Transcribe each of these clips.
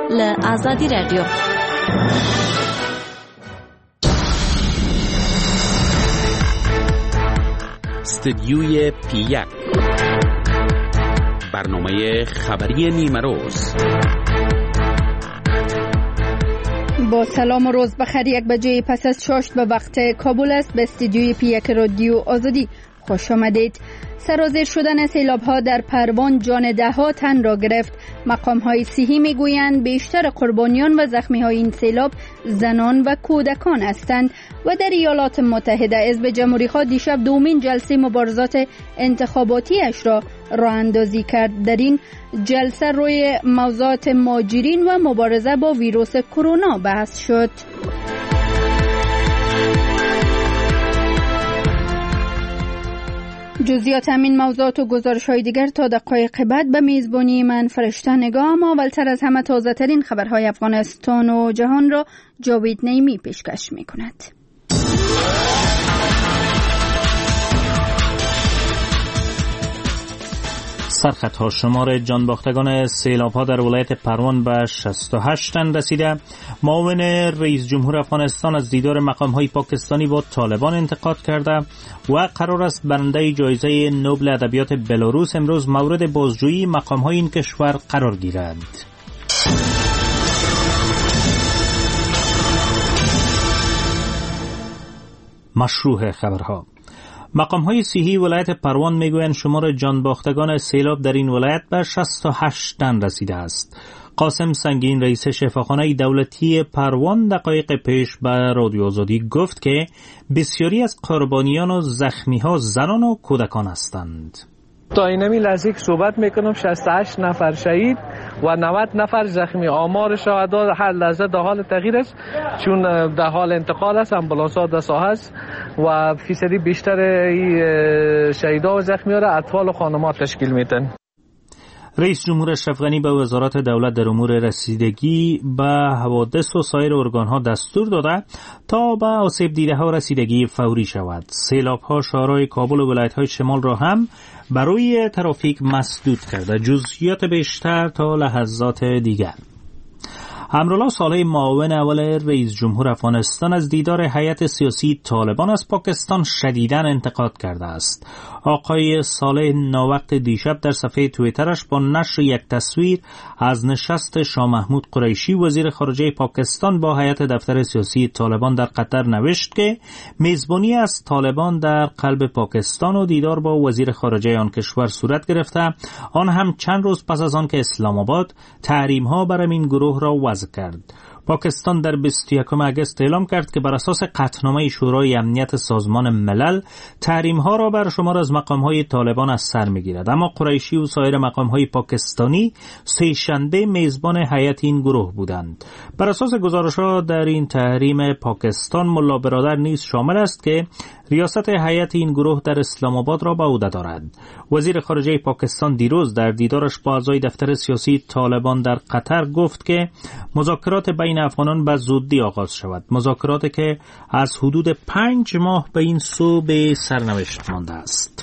لآزادی رادیو. استدیوی پی1 برنامه خبری نیمروز. با سلام و روز بخیر. 1 بجه پس از 6 به وقت کابل است. به استدیوی پی1 رادیو آزادی خوش آمدید. سرازیر شدن سیلاب‌ها در پروان جان ده‌ها تن را گرفت. مقام‌های صحی می‌گویند بیشتر قربانیان و زخمی‌های این سیلاب زنان و کودکان هستند. و در ایالات متحده حزب جمهوری‌خواه دیشب دومین جلسه مبارزات انتخاباتیش را راه اندازی کرد. در این جلسه روی موضوعات مهاجرین و مبارزه با ویروس کرونا بحث شد. جزئیات همین موضوعات و گزارش‌های دیگر تا دقایق بعد به میزبانی من فرشته نگاه. اما اولتر از همه تازه ترین خبرهای افغانستان و جهان را جاوید نعیمی پیشکش می‌کند. سرخطها شمار جانباختگان سیلاب‌ها در ولایت پروان به 68 تن رسیده. معاون رئیس جمهور افغانستان از دیدار مقام‌های پاکستانی با طالبان انتقاد کرده و قرار است برنده جایزه نوبل ادبیات بلاروس امروز مورد بازجویی مقام‌های این کشور قرار گیرد. مشروع خبرها. مقام‌های صحی ولایت پروان میگویند شمار جانباختگان سیلاب در این ولایت به 68 تن رسیده است. قاسم سنگین رئیس شفاخانه دولتی پروان دقایق پیش به رادیو آزادی گفت که بسیاری از قربانیان و زخمی‌ها زنان و کودکان هستند. تا اینمی لحظه که صحبت میکنم 68 نفر شهید و 90 نفر زخمی. آمار شهدا هر لحظه در حال تغییر است، چون در حال انتقال است. امبولانس‌ها در ساحه است و فیصدی بیشتر شهیدا و زخمی‌ها را اطفال و خانم‌ها تشکیل میدن. رئیس جمهور اشرف غنی به وزارت دولت در امور رسیدگی به حوادث و سایر ارگان‌ها دستور داده تا به آسیب دیده‌ها رسیدگی فوری شود. سیلاب‌ها شهرهای کابل و ولایت‌های شمال را هم برای ترافیک مسدود کرده. جزئیات بیشتر تا لحظات دیگر. امرالله صالح معاون اول رئیس جمهور افغانستان از دیدار هیئت سیاسی طالبان از پاکستان شدیداً انتقاد کرده است. آقای صالح ناوقت دیشب در صفحه توییترش با نشر یک تصویر از نشست شاه محمود قریشی وزیر خارجه پاکستان با هیئت دفتر سیاسی طالبان در قطر نوشت که میزبانی از طالبان در قلب پاکستان و دیدار با وزیر خارجه آن کشور صورت گرفته، آن هم چند روز پس از آن که اسلام آباد تحریم‌ها بر این گروه را وضع کرد. پاکستان در 21 اگست اعلام کرد که بر اساس قطعنامه شورای امنیت سازمان ملل تحریم‌ها را بر شمار از مقام‌های طالبان از سر می‌گیرد، اما قریشی و سایر مقام‌های پاکستانی سه‌شنبه میزبان هیئت این گروه بودند. بر اساس گزارش‌ها در این تحریم پاکستان ملا برادر نیز شامل است که ریاست هیئت این گروه در اسلام آباد را به عهده دارد. وزیر خارجه پاکستان دیروز در دیدارش با اعضای دفتر سیاسی طالبان در قطر گفت که مذاکرات بین افغانان به زودی آغاز شود. مذاکراتی که از حدود 5 ماه به این سو به سرنوشت مانده است.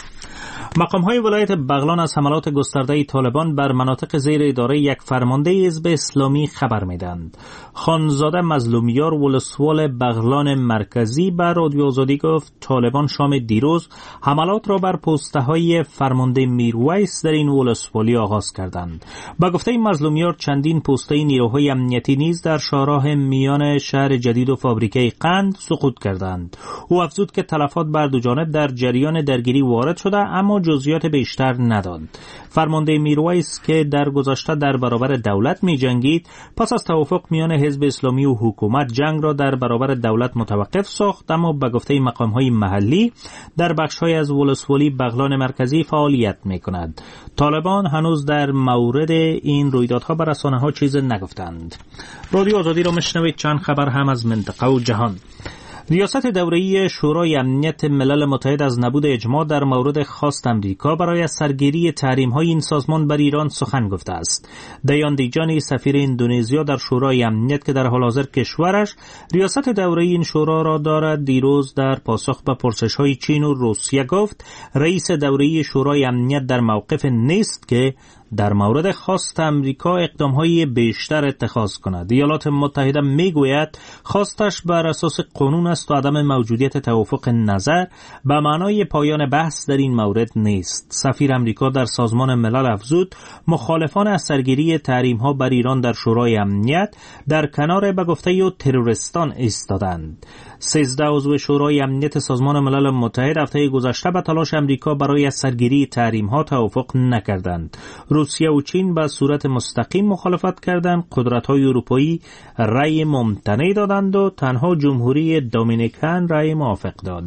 مقام‌های ولایت بغلان از حملات گسترده طالبان بر مناطق زیر اداره یک فرمانده حزب اسلامی خبر می‌دهند. خانزاده مظلومیار ولسوال بغلان مرکزی به رادیو آزادی گفت طالبان شام دیروز حملات را بر پست‌های فرمانده میرویس در این ولسوالی آغاز کردند. با گفته مظلومیار چندین پسته نیروهای امنیتی نیز در شاهراه میان شهر جدید و فابریکه قند سقوط کردند. او افزود که تلفات بر دو جانب در جریان درگیری وارد شده، اما جزئیات بیشتر نداد. فرمانده میرویس که در گذشته در برابر دولت می جنگید، پس از توافق میان حزب اسلامی و حکومت جنگ را در برابر دولت متوقف ساخت، اما به گفته مقام‌های محلی در بخش‌های از ولسوالی بغلان مرکزی فعالیت می‌کند. طالبان هنوز در مورد این رویدادها به رسانه‌ها چیز نگفتند. رادیو آزادی را میشنوید. چند خبر هم از منطقه و جهان. ریاست دوره‌ای شورای امنیت ملل متحد از نبود اجماع در مورد خواست امریکا برای سرگیری تحریم‌های این سازمان بر ایران سخن گفته است. دیان دیجانی سفیر اندونزیا در شورای امنیت که در حال حاضر کشورش ریاست دوره‌ای این شورا را دارد، دیروز در پاسخ به پرسش‌های چین و روسیه گفت رئیس دوره‌ای شورای امنیت در موقف نیست که در مورد خواست امریکا اقدام‌های بیشتر اتخاذ کند. ایالات متحده میگوید خواستش بر اساس قانون است و عدم موجودیت توافق نظر به معنای پایان بحث در این مورد نیست. سفیر امریکا در سازمان ملل افزود مخالفان از سرگیری تحریم‌ها بر ایران در شورای امنیت در کنار به گفته تروریستان ایستادند. 13 عضو شورای امنیت سازمان ملل متحد هفته گذشته به تلاش امریکا برای سرگیری تحریم‌ها توافق نکردند. روسیه و چین به صورت مستقیم مخالفت کردند. قدرت‌های اروپایی رأی ممتنع دادند و تنها جمهوری دومینیکن رأی موافق داد.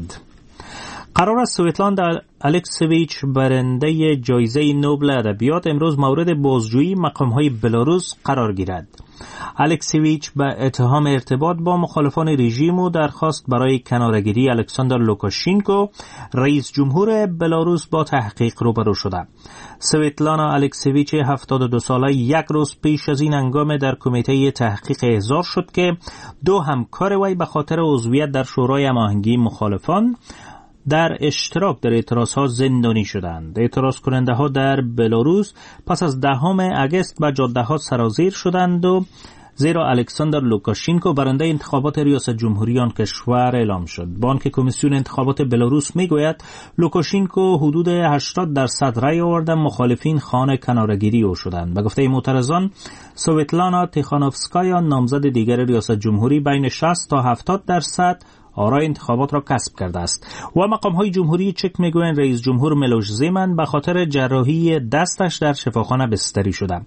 قرار است سویتلان الکسیویچ برنده جایزه نوبل ادبیات امروز مورد بازجویی مقام‌های بلاروس قرار گیرد. الکسیویچ به اتهام ارتباط با مخالفان رژیم و درخواست برای کناره‌گیری الکساندر لوکاشنکو رئیس جمهور بلاروس با تحقیق روبرو شده. سویتلانا الکسیویچ 72 ساله یک روز پیش از این هنگام در کمیته تحقیق احضار شد که دو همکار وی به خاطر عضویت در شورای هماهنگی مخالفان در اشتراک در اعتراضها زندانی شدند. اعتراض کننده ها در بلاروس پس از 10 اگست به جاده ها سرازیر شدند و زیرا الکساندر لوکاشنکو برنده انتخابات ریاست جمهوری آن کشور اعلام شد. بانک کمیسیون انتخابات بلاروس میگوید لوکاشنکو حدود 80% رای آورد، مخالفین خانه کناره‌گیری او شدند. به گفته معترضان سویتلانا تیخانوفسکایا نامزد دیگر ریاست جمهوری بین 60 تا 70% آرای انتخابات را کسب کرده است. و مقام‌های جمهوری چک میگویند رئیس جمهور میلوش زیمن به خاطر جراحی دستش در شفاخانه بستری شده.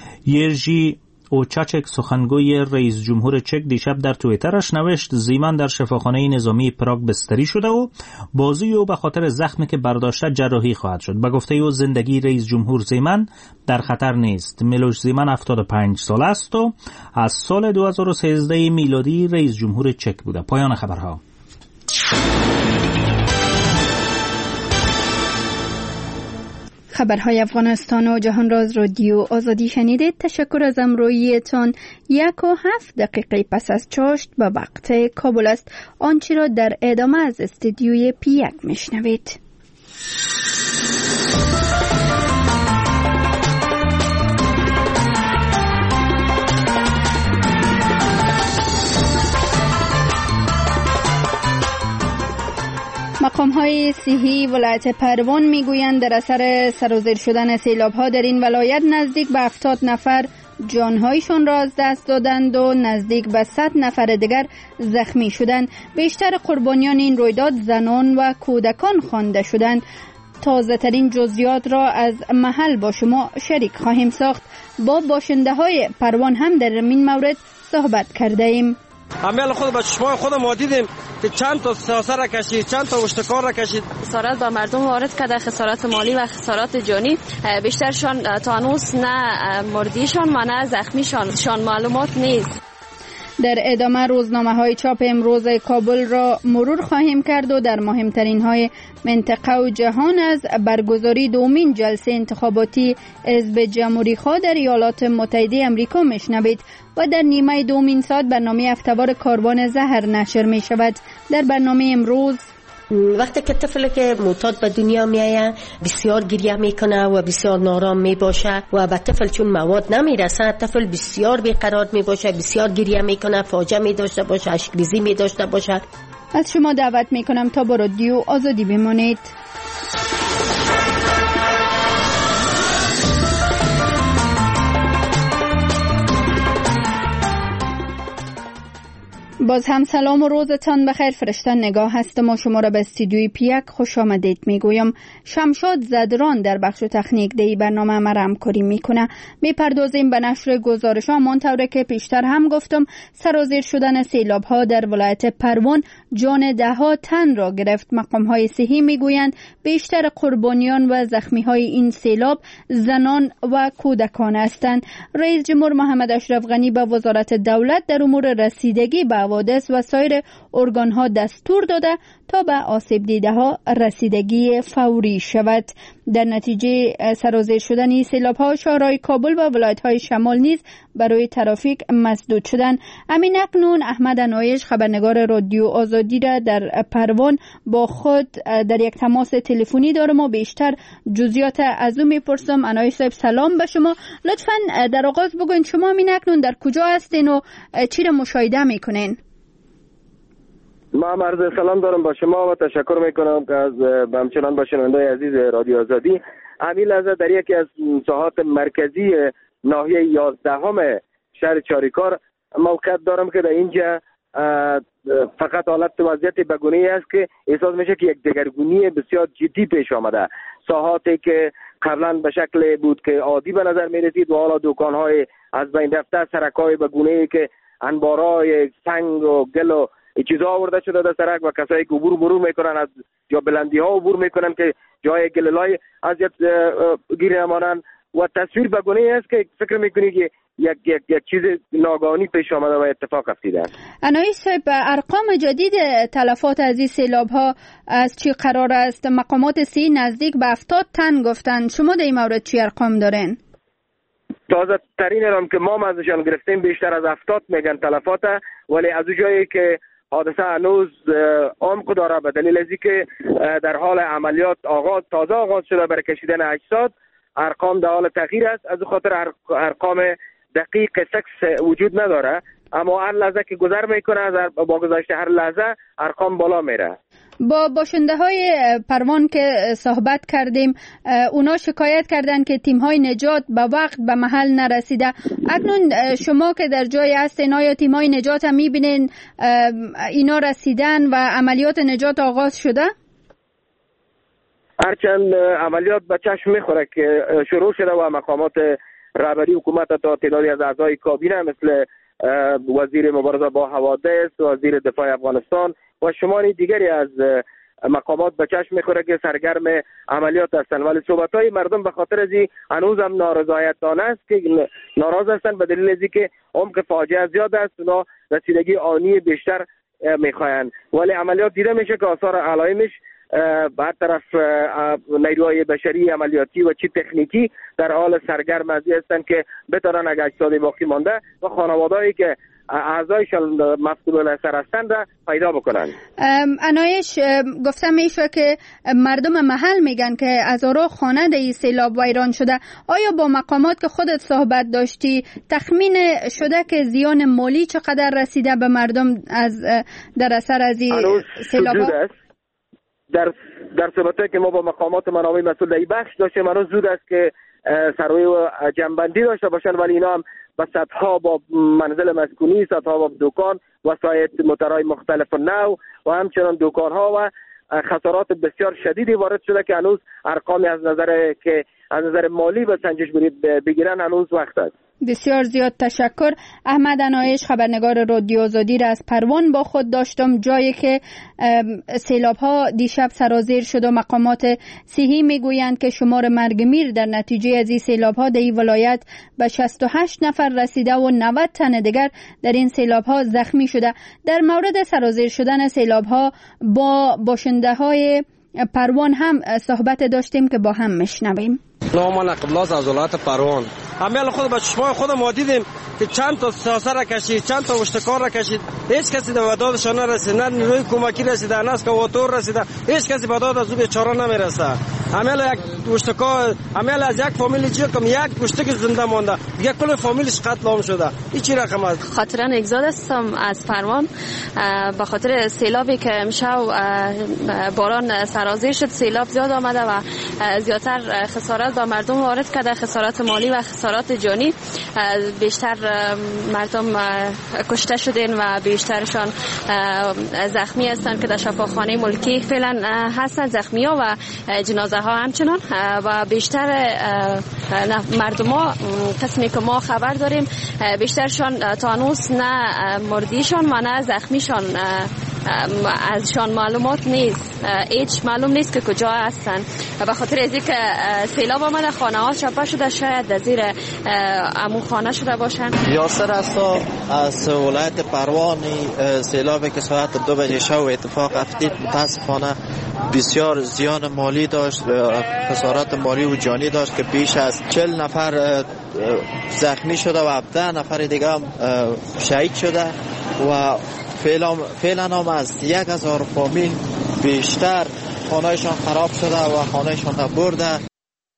یرژی اوچاچک سخنگوی رئیس جمهور چک دیشب در توییترش نوشت زیمن در شفاخانه نظامی پراگ بستری شده و بازوی او به خاطر زخمی که برداشته جراحی خواهد شد. به گفته او زندگی رئیس جمهور زیمن در خطر نیست. میلوش زیمن 75 ساله است و از سال 2013 میلادی رئیس جمهور چک بوده. پایان خبرها. خبرهای افغانستان و جهان را از رادیو آزادی شنیدید. تشکر از همراهیتان. 1:07 پس از چاشت به وقت کابل است. آنچه را در ادامه از استودیوی پی1 میشنوید. مقام‌های صحی ولایت پروان میگویند در اثر سرازیر شدن سیلاب‌ها در این ولایت نزدیک به 70 نفر جانهایشان را از دست دادند و نزدیک به 100 نفر دیگر زخمی شدند. بیشتر قربانیان این رویداد زنان و کودکان خوانده شدند. تازه ترین جزئیات را از محل با شما شریک خواهیم ساخت. با باشنده پروان هم در این مورد صحبت کرده ایم. امیال خود با چشمای خودم ما دیدیم که چند تا ساسه را کشید، چند تا اشتکار را کشید. خسارت به مردم وارد کرده، خسارت مالی و خسارت جانی. بیشترشان تا هنوز نه مردیشان و نه زخمیشان معلومات نیست. در ادامه روزنامه‌های چاپ امروز کابل را مرور خواهیم کرد و در مهمترین های منطقه و جهان از برگزاری دومین جلسه انتخاباتی حزب جمهوری‌خواه در ایالات متحده آمریکا میشنوید و در نیمه دومین ساعت برنامه هفته‌وار کاروان زهر نشر می شود. در برنامه امروز وقتی که طفلی که معتاد به دنیا میآید بسیار گریه میکنه و بسیار نارام میباشه و به طفل چون مواد نمیرسه طفل بسیار بیقرار میباشه، بسیار گریه میکنه، فاجعه میداشته باشه، اشک‌ریزی میداشته باشه. از شما دعوت میکنم تا با رادیو آزادی بمانید. باز هم سلام و روزتان بخیر. فرشته نگاه هستم و شما را به استودیوی پی1 خوش آمدید میگویم. شمشاد زدران در بخش تکنیک دی برنامه ما را همکاری میکنه. میپردازیم به نشر گزارش ها. منطوره که پیشتر هم گفتم سرازیر شدن سیلاب ها در ولایت پروان جان 10 تن را گرفت. مقام های صحی میگویند بیشتر قربانیان و زخمی های این سیلاب زنان و کودکان هستند. رئیس جمهور محمد اشرف غنی به وزارت دولت در امور رسیدگی به حوادث و سایر ارگان‌ها دستور داده تا به آسیب دیده ها رسیدگی فوری شود. در نتیجه سرازیر شدن سیلاب‌ها شهرهای کابل و ولایت‌های شمال نیز برای ترافیک مسدود شدند. همین اکنون احمد انایش خبرنگار رادیو آزادی را در پروان با خود در یک تماس تلفنی دارم و بیشتر جزئیات از او میپرسم. انایش صاحب سلام به شما. لطفاً در آغاز بگوین شما همین اکنون در کجا هستین و چی را مشاهده میکنین؟ ما عرض سلام دارم با شما و تشکر میکنم که از همچنان با شنوندای عزیز رادیو آزادی. همین لحظه در یکی از ساحات مرکزی ناحیه 11 شهر چاریکار موقعیت دارم که در اینجا فقط حالت وضعیت بگونه‌ای است که احساس میشه که یک دگرگونی بسیار جدی پیش آمده. ساحاتی که قبلا به شکل بود که عادی به نظر میرسید و حالا دکان‌های از بین رفته، سرک‌های بگونه‌ای که انبارای سنگ و گل و چیزا آورده شده در سرک و کسایی که عبور میکنن از جا بلندی ها عبور میکنن که جای گللای اذیت گیر نمانن و تصویر بگونه است که فکر میکنی که یک چیز ناگهانی پیش آمده و اتفاق افتیده. انایش صاحب، ارقام جدید تلفات از این سیلاب ها از چی قرار است؟ مقامات سی نزدیک به 70 تن گفتن. شما در این مورد چی ارقام دارین؟ تازه ترین هم که ما ازشان گرفتیم بیشتر از 70 میگن تلفات، ولی از جایی که حادثه هنوز عمق داره به دلیل ازی که در حال عملیات تازه آغاز شده برای کشیدن اجساد، ارقام در حال تغییر است. از خاطر ارقام دقیق سکس وجود نداره، اما هر لحظه که گذر میکنه با گذشته هر لحظه ارقام بالا میره. با باشنده های پروان که صحبت کردیم، اونا شکایت کردن که تیم های نجات به وقت به محل نرسیده. اکنون شما که در جای هستین، آیا تیم های نجات هم میبینین اینا رسیدن و عملیات نجات آغاز شده؟ هرچند عملیات به چشم میخوره که شروع شده و مقامات رهبری حکومت تا تعدادی از اعضای کابینه مثل وزیر مبارزه با حوادث، وزیر دفاع افغانستان و شماری دیگری از مقامات به چشم میخوره که سرگرم عملیات هستند، ولی صحبت‌های مردم به خاطر ازی هنوز هم نارضایتانه است که ناراض هستند به دلیل ازی که عمق فاجعه زیاد است. اونا رسیدگی آنی بیشتر میخواین، ولی عملیات دیده میشه که آثار علائمش بر طرف نیروهای بشری عملیاتی و چی تکنیکی در حال سرگرم ازی هستند که بتونن اگر اجساد باقی مانده و خانواده‌ای که اعضایشان مفقود الاثر هستند را پیدا بکنن. انایش، گفتم میشه که مردم محل میگن که هزارها خانه در سیلاب ویران شده. آیا با مقامات که خودت صحبت داشتی تخمین شده که زیان مالی چقدر رسیده به مردم از در اثر از این سیلاب ها؟ در صحبتی که ما با مقامات منابع مسئول در این بخش داشتیم هنوز زود است که سروی و جنبندی داشته باشن، ولی اینا هم با صدها با منزل مسکونی، صدها با دکان و سایت موترهای مختلف نو و همچنان دکانها و خسارات بسیار شدیدی وارد شده که هنوز ارقامی از نظر مالی به سنجش بگیرن هنوز وقت است. بسیار زیاد تشکر. احمد انایش خبرنگار رادیو آزادی را از پروان با خود داشتم، جایی که سیلاب ها دیشب سرازیر شد و مقامات صحی میگویند که شمار مرگ میر در نتیجه از این سیلاب ها در این ولایت به 68 نفر رسیده و 90 تن دیگر در این سیلاب ها زخمی شده. در مورد سرازیر شدن سیلاب ها با باشنده های پروان هم صحبت داشتیم که با هم میشنویم. نامان قبلاس از ولایت پروان. عمل خود با چشمان خودم ما دیدیم که چند تا ساسه را کشید، چند تا اشتکار را کشید، هیچ کسی به دادشان نرسید، نه نیروی کمکی رسید، نه اسکواتور رسید، هیچ کسی به داد از او بیچاره نمیرسه. عمل یک اشتکار، عمل از یک فامیل چی کم یک اشتک زنده مونده، دیگه کل فامیلش قتل عام شده. این چی رقم است؟ خاطرا اگزاد هستم از پروان به خاطر سیلابی که امشب باران سرازیر شد، سیلاب زیاد آمده و زیادتر خسارت به مردم وارد کرده، خسارت مالی و خسارت جانی. بیشتر مردم کشته شدن و بیشترشان زخمی هستند که در شفاخانه ملکی فعلا هستند، زخمی ها و جنازه ها همچنان. و بیشتر مردم ها قسمی که ما خبر داریم بیشترشان تا هنوز نه مردیشان و نه زخمیشان ازشان معلومات نیست، هیچ معلوم نیست که کجا هستن. به خاطر از اینکه سیلاب آمده خانه ها چپه شده، شاید در زیر امو خانه شده باشن. یاسر هستا از ولایت پروان. سیلابی که ساعت 2 بجه شب اتفاق افتید متاسفانه بسیار زیان مالی داشت، خسارات مالی و جانی داشت که بیش از 40 نفر زخمی شده و 17 نفر دیگه هم شهید شده و فعلا هم از 1000 فامیل بیشتر خانه‌شان خراب شده و خانه‌شان برده.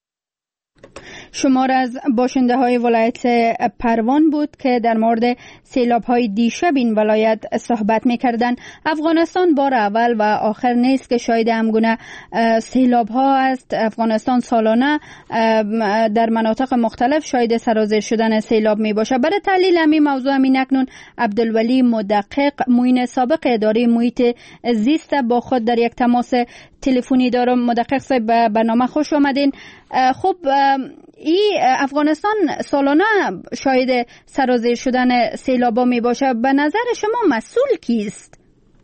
شمار از باشنده های ولایت پروان بود که در مورد سیلاب های دیشب این ولایت صحبت می‌کردند. افغانستان بار اول و آخر نیست که شاهد همگونه سیلاب ها است. افغانستان سالانه در مناطق مختلف شاهد سرازیر شدن سیلاب می باشه. برای تحلیل همین موضوع همین اکنون عبدالولی مدقق معین سابق اداره محیط زیست با خود در یک تماس تلفنی دارم. مدقق صاحب به برنامه خوش آمدین. خب افغانستان سالانه شاهد سرازیر شدن سیلابا می باشه. به نظر شما مسئول کیست؟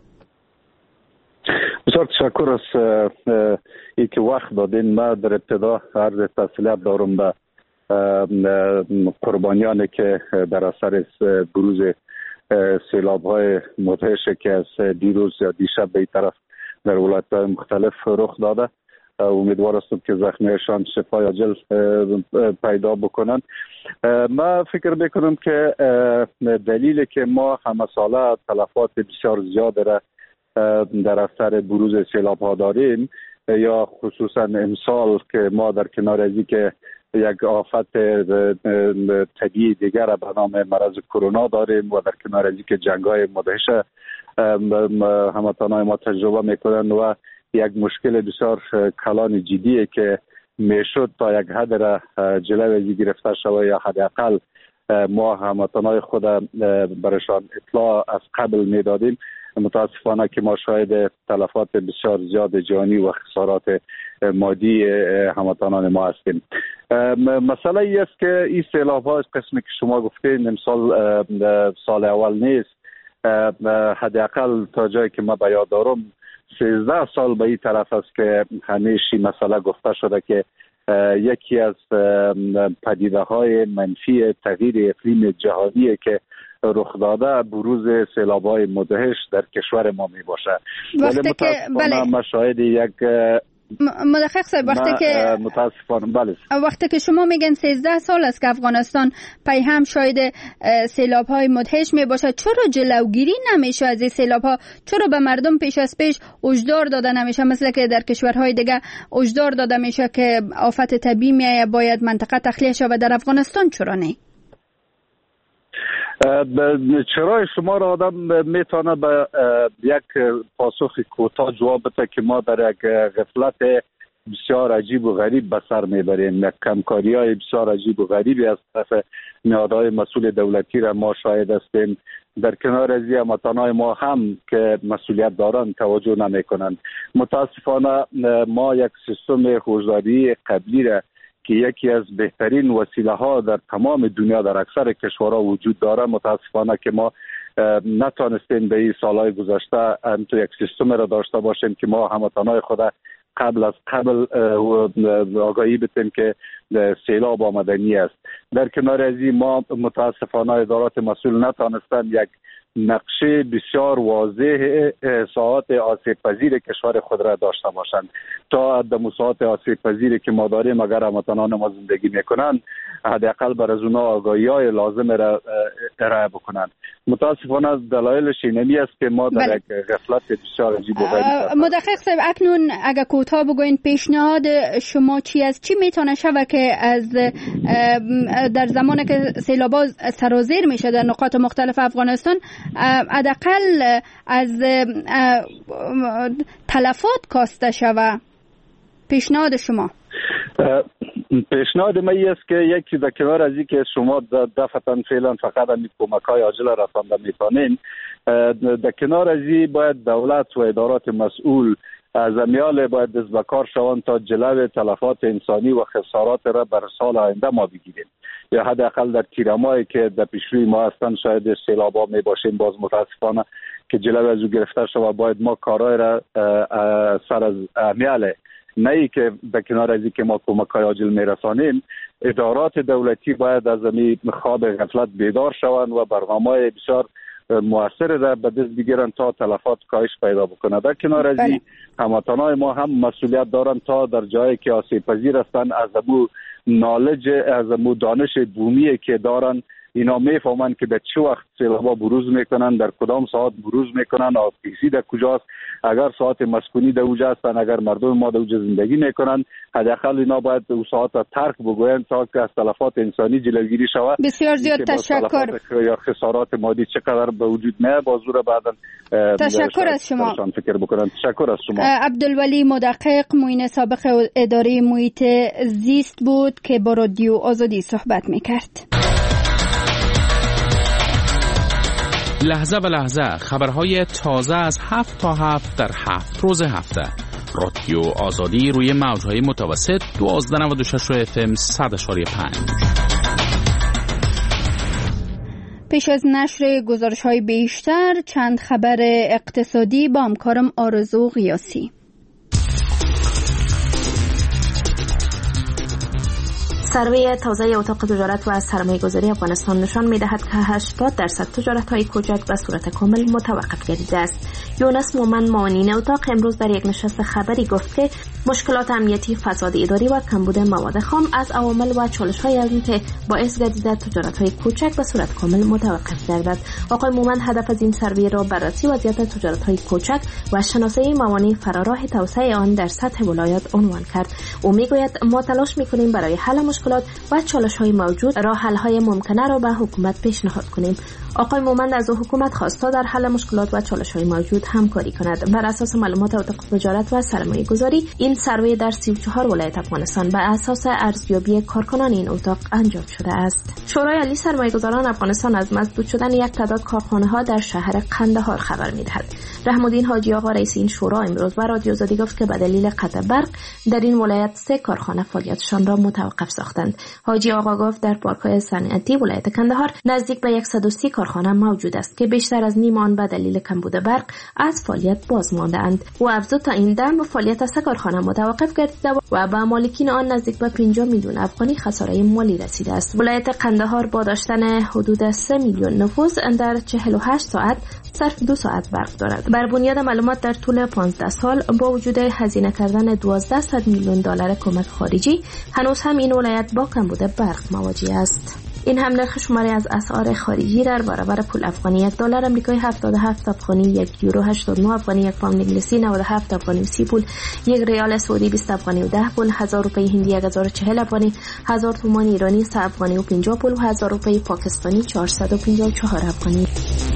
بسیار تشکر از اینکه وقت دادین. ما در ابتدا عرض تسلیت دارم به قربانیانی که در اثر بروز سیلاب‌های مدهش که از دیروز یا دیشب به این طرف در ولایت‌های مختلف رخ داده. امیدوار هستم که زخمیشان شفای عاجل پیدا بکنن. ما فکر میکنم که دلیلی که ما همه ساله تلفات بسیار زیاد را در اثر بروز سیلاب ها داریم، یا خصوصا امسال که ما در کنار ازی که یک آفت طبیعی دیگر به نام مرض کرونا داریم و در کنار ازی که جنگ‌های مدهش هموطنان ما تجربه میکنن و یک مشکل بسیار کلان جدیه که میشد تا یک حد را جلوی گرفته شود یا حداقل ما هموطنان خود برشان اطلاع از قبل میدادیم. متاسفانه که ما شاهد تلفات بسیار زیاد جانی و خسارات مادی هموطنان ما هستیم. مسئله ای است که این سیلاب ها قسمی که شما گفتین امسال سال اول نیست. حداقل تا جایی که ما به یاد دارم 13 سال به این طرف است که همیشه مسئله گفته شده که یکی از پدیده های منفی تغییر اقلیم جهانی که رخ داده بروز سیلاب‌های مدهش در کشور ما می باشه. وقتی که ما شاهد یک مدقق صاحب وقتی که شما میگن 13 سال است که افغانستان پی هم شاهد سیلاب های مدهش می باشه، چرا جلوگیری نمیشه از این سیلاب ها؟ چرا به مردم پیش از پیش هشدار داده نمیشه، مثل که در کشورهای دیگه هشدار داده میشه که آفت طبیعی میایه باید منطقه تخلیه شود، در افغانستان چرا نه؟ چرا شما را آدم میتونه به یک پاسخ کوتاه جواب بده که ما در یک غفلت بسیار عجیب و غریب به سر میبریم. یک کمکاری های بسیار عجیب و غریبی از طرف نهادهای مسئول دولتی را ما شاهد هستیم. در کنار از این هموطنان ما هم که مسئولیت دارن توجه نمیکنند. متاسفانه ما یک سیستم هشداری قبلی را که یکی از بهترین وسیله ها در تمام دنیا در اکثر کشورها وجود داره، متاسفانه که ما نتونستیم به این سالهای گذشته تو یک سیستم را داشته باشیم که ما هموطنان خود قبل از قبل آگاهی بدیم که سیلاب آمدنی است. در کنار از این ما متاسفانه ادارات مسئول نتونستن یک نقشه بسیار واضح ساعات آسیب پذیر کشور خود را داشته باشند تا در ساعات آسیب پذیری که ما داریم اگر هموطنان ما زندگی میکنند حداقل بر از اونها آگاهی‌های لازم را ارائه بکنند. متاسفانه دلایلش اینمی است که ما در یک غفلت بسیار عجیب و غریب. مدقق صاحب اکنون اگر کوتاه بگوین پیشنهاد شما چی است؟ چی میتونه شود که از در زمانی که سیلاب‌ها سرازیر میشه در نقاط مختلف افغانستان حداقل از تلفات کاسته شود؟ پیشنهاد شما؟ پیشنهاد من است که یکی در کنار از این که شما دفعتاً فعلا فقط این کمک‌های عاجل رسانده میتونین، در کنار از این باید دولت و ادارات مسئول از امیال باید دست به کار شوند تا جلوی تلفات انسانی و خسارات را بر سال آینده ما بگیریم. یا حداقل در تیرمایی که در پیشروی ما هستن شاید سیلابا می باشیم. باز متاسفانه که جلوی از او گرفته شود. باید ما کارهای را سر از میاله، نه ای که به کنار از که ما کمک‌های عاجل میرسانیم، ادارات دولتی باید از این خواب غفلت بیدار شوند و برنامه‌های بسیار مؤثر را به دست بگیرن تا تلفات کاهش پیدا بکنه. در کنار از این هموطنان ما هم مسئولیت دارن تا در جایی که آسیب پذیر هستند از امو نالج، از امو دانش بومی که دارن، اینا میفهمن که به چه وقت سیلابا بروز میکنن، در کدام ساعت بروز میکنن، آبکشی در کجاست، اگر ساعت مسکونی در اوجا هستن، اگر مردم ما در اوجا زندگی میکنن، حداقل اینا باید اون ساعت را ترک بگوین تا که از تلفات انسانی جلوگیری شود. بسیار زیاد تشکر. یا خسارات مادی چقدر به وجود میاد بازور بعدن تشکر از شما. فکر بکنن. تشکر از شما. عبدالولی مدقق، معین سابق اداره محیط زیست بود که با رادیو آزادی صحبت میکرد. لحظه به لحظه خبرهای تازه از 7 تا 7 در 7 روز هفته. رادیو آزادی روی موجهای متوسط 1296 FM 100.5. پیش از نشر گزارش‌های بیشتر، چند خبر اقتصادی با همکارم آرزو قیاسی. سروی تازه اتاق تجارت و سرمایه‌گذاری افغانستان نشان می‌دهد که 80% تجارت‌های کوچک به صورت کامل متوقف گردیده است. یونس مومن، معاون اتاق، امروز در یک نشست خبری گفت که مشکلات امنیتی، فساد اداری و کمبود مواد خام از عوامل و چالش‌هایی هستند که باعث گردیده تجارت‌های کوچک به صورت کامل متوقف گردد. آقای مومن هدف از این سروی را بررسی وضعیت تجارت‌های کوچک و شناسایی موانع فراراه توسعه آن در سطح ولایت عنوان کرد. او می‌گوید ما تلاش می‌کنیم برای حل مشکلات و چالش‌های موجود راه حل‌های ممکنه را به حکومت پیشنهاد کنیم. آقای مومند از حکومت خواست تا در حل مشکلات و چالش‌های موجود همکاری کند. بر اساس معلومات اتاق تجارت و سرمایه‌گذاری، این سروی در 34 ولایت افغانستان بر اساس ارزیابی کارکنان این اتاق انجام شده است. شورای عالی سرمایه‌گذاران افغانستان از مسدود شدن یک تعداد کارخانه‌ها در شهر قندهار خبر می‌دهد. رحم الدین حاجی آقا رئیس این شورا امروز به رادیو آزادی گفت که به دلیل قطع برق در این ولایت 3 کارخانه فعالیتشان را متوقف ساختند. حاجی آقا گفت در پارک‌های صنعتی ولایت قندهار نزدیک به 130 کارخانه موجود است که بیشتر از نیم آن به دلیل کمبود برق از فعالیت باز مانده‌اند. و افزود تا این دم فعالیت 3 کارخانه متوقف گردیده و به مالکین آن نزدیک به 50 میلیون افغانی خساره مالی رسیده است. ولایت قندهار با داشتن حدود 3 میلیون نفوس در 48 ساعت صرف 2 ساعت برق دارد. بر بنیاد معلومات در طول 15 سال با وجود هزینه کردن 1200 میلیون دلار کمک خارجی، هنوز هم این ولایت با کمبود برق مواجه است. این هم نرخ شماری از اسعار خارجی در برابر پول افغانی: 1 دلار آمریکایی 77 افغانی، 1 یورو 89 افغانی، 1 پوند انگلیسی 97 افغانی و 30 پول، 1 ریال سعودی 20 افغانی و 10 پول، 1000 روپیه هندی 1040 افغانی، 1000 تومان ایرانی 3 افغانی و 50 پول و 1000 روپیه پاکستانی 454 افغانی.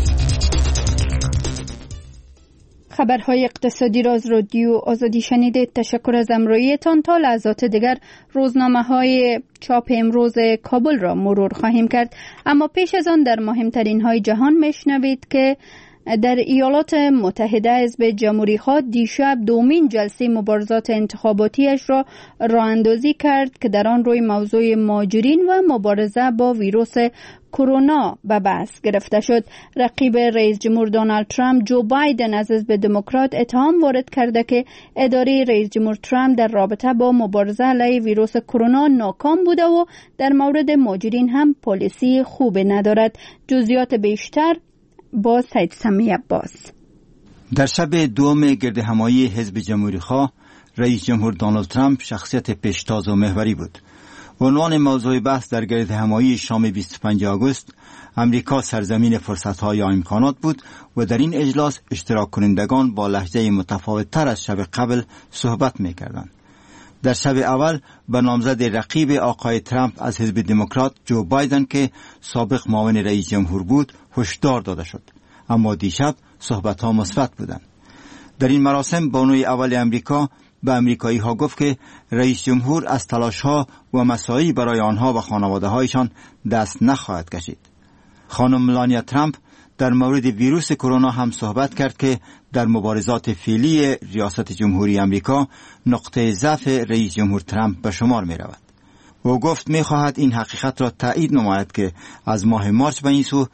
خبرهای اقتصادی را از رادیو آزادی شنیدید. تشکر از همراهیتان. تا لحظات دیگر روزنامه‌های چاپ امروز کابل را مرور خواهیم کرد، اما پیش از آن در مهمترین های جهان میشنوید که در ایالات متحده حزب جمهوری‌خواه دیشب دومین جلسه مبارزات انتخاباتیش را راه اندازی کرد که در آن روی موضوع مهاجرین و مبارزه با ویروس کرونا به بحث گرفته شد. رقیب رئیس جمهور دونالد ترامپ، جو بایدن، از حزب دموکرات اتهام وارد کرده که اداره رئیس جمهور ترامپ در رابطه با مبارزه علیه ویروس کرونا ناکام بوده و در مورد مهاجرین هم پالیسی خوب ندارد. جزئیات بیشتر با سید سمی عباس. در شب دوم گرد همایی حزب جمهوری‌خواه، رئیس جمهور دونالد ترامپ شخصیت پیشتاز و محوری بود. عنوان موضوع بحث در گرد همایی شام 25 آگوست امریکا سرزمین فرصت‌ها و امکانات بود و در این اجلاس اشتراک کنندگان با لهجه متفاوت‌تر از شب قبل صحبت می‌کردند. در شب اول به نامزد رقیب آقای ترامپ از حزب دموکرات، جو بایدن که سابق معاون رئیس جمهور بود، هشدار داده شد، اما دیشب صحبت‌ها مثبت بودند. در این مراسم بانوی اول امریکا به امریکایی‌ها گفت که رئیس جمهور از تلاش‌ها و مساعی برای آنها و خانواده‌هایشان دست نخواهد کشید. خانم ملانیا ترامپ در مورد ویروس کرونا هم صحبت کرد که در مبارزات فعلی ریاست جمهوری امریکا نقطه ضعف رئیس جمهور ترامپ به شمار می رود. او گفت می خواهد این حقیقت را تایید نماید که از ماه مارس به این سو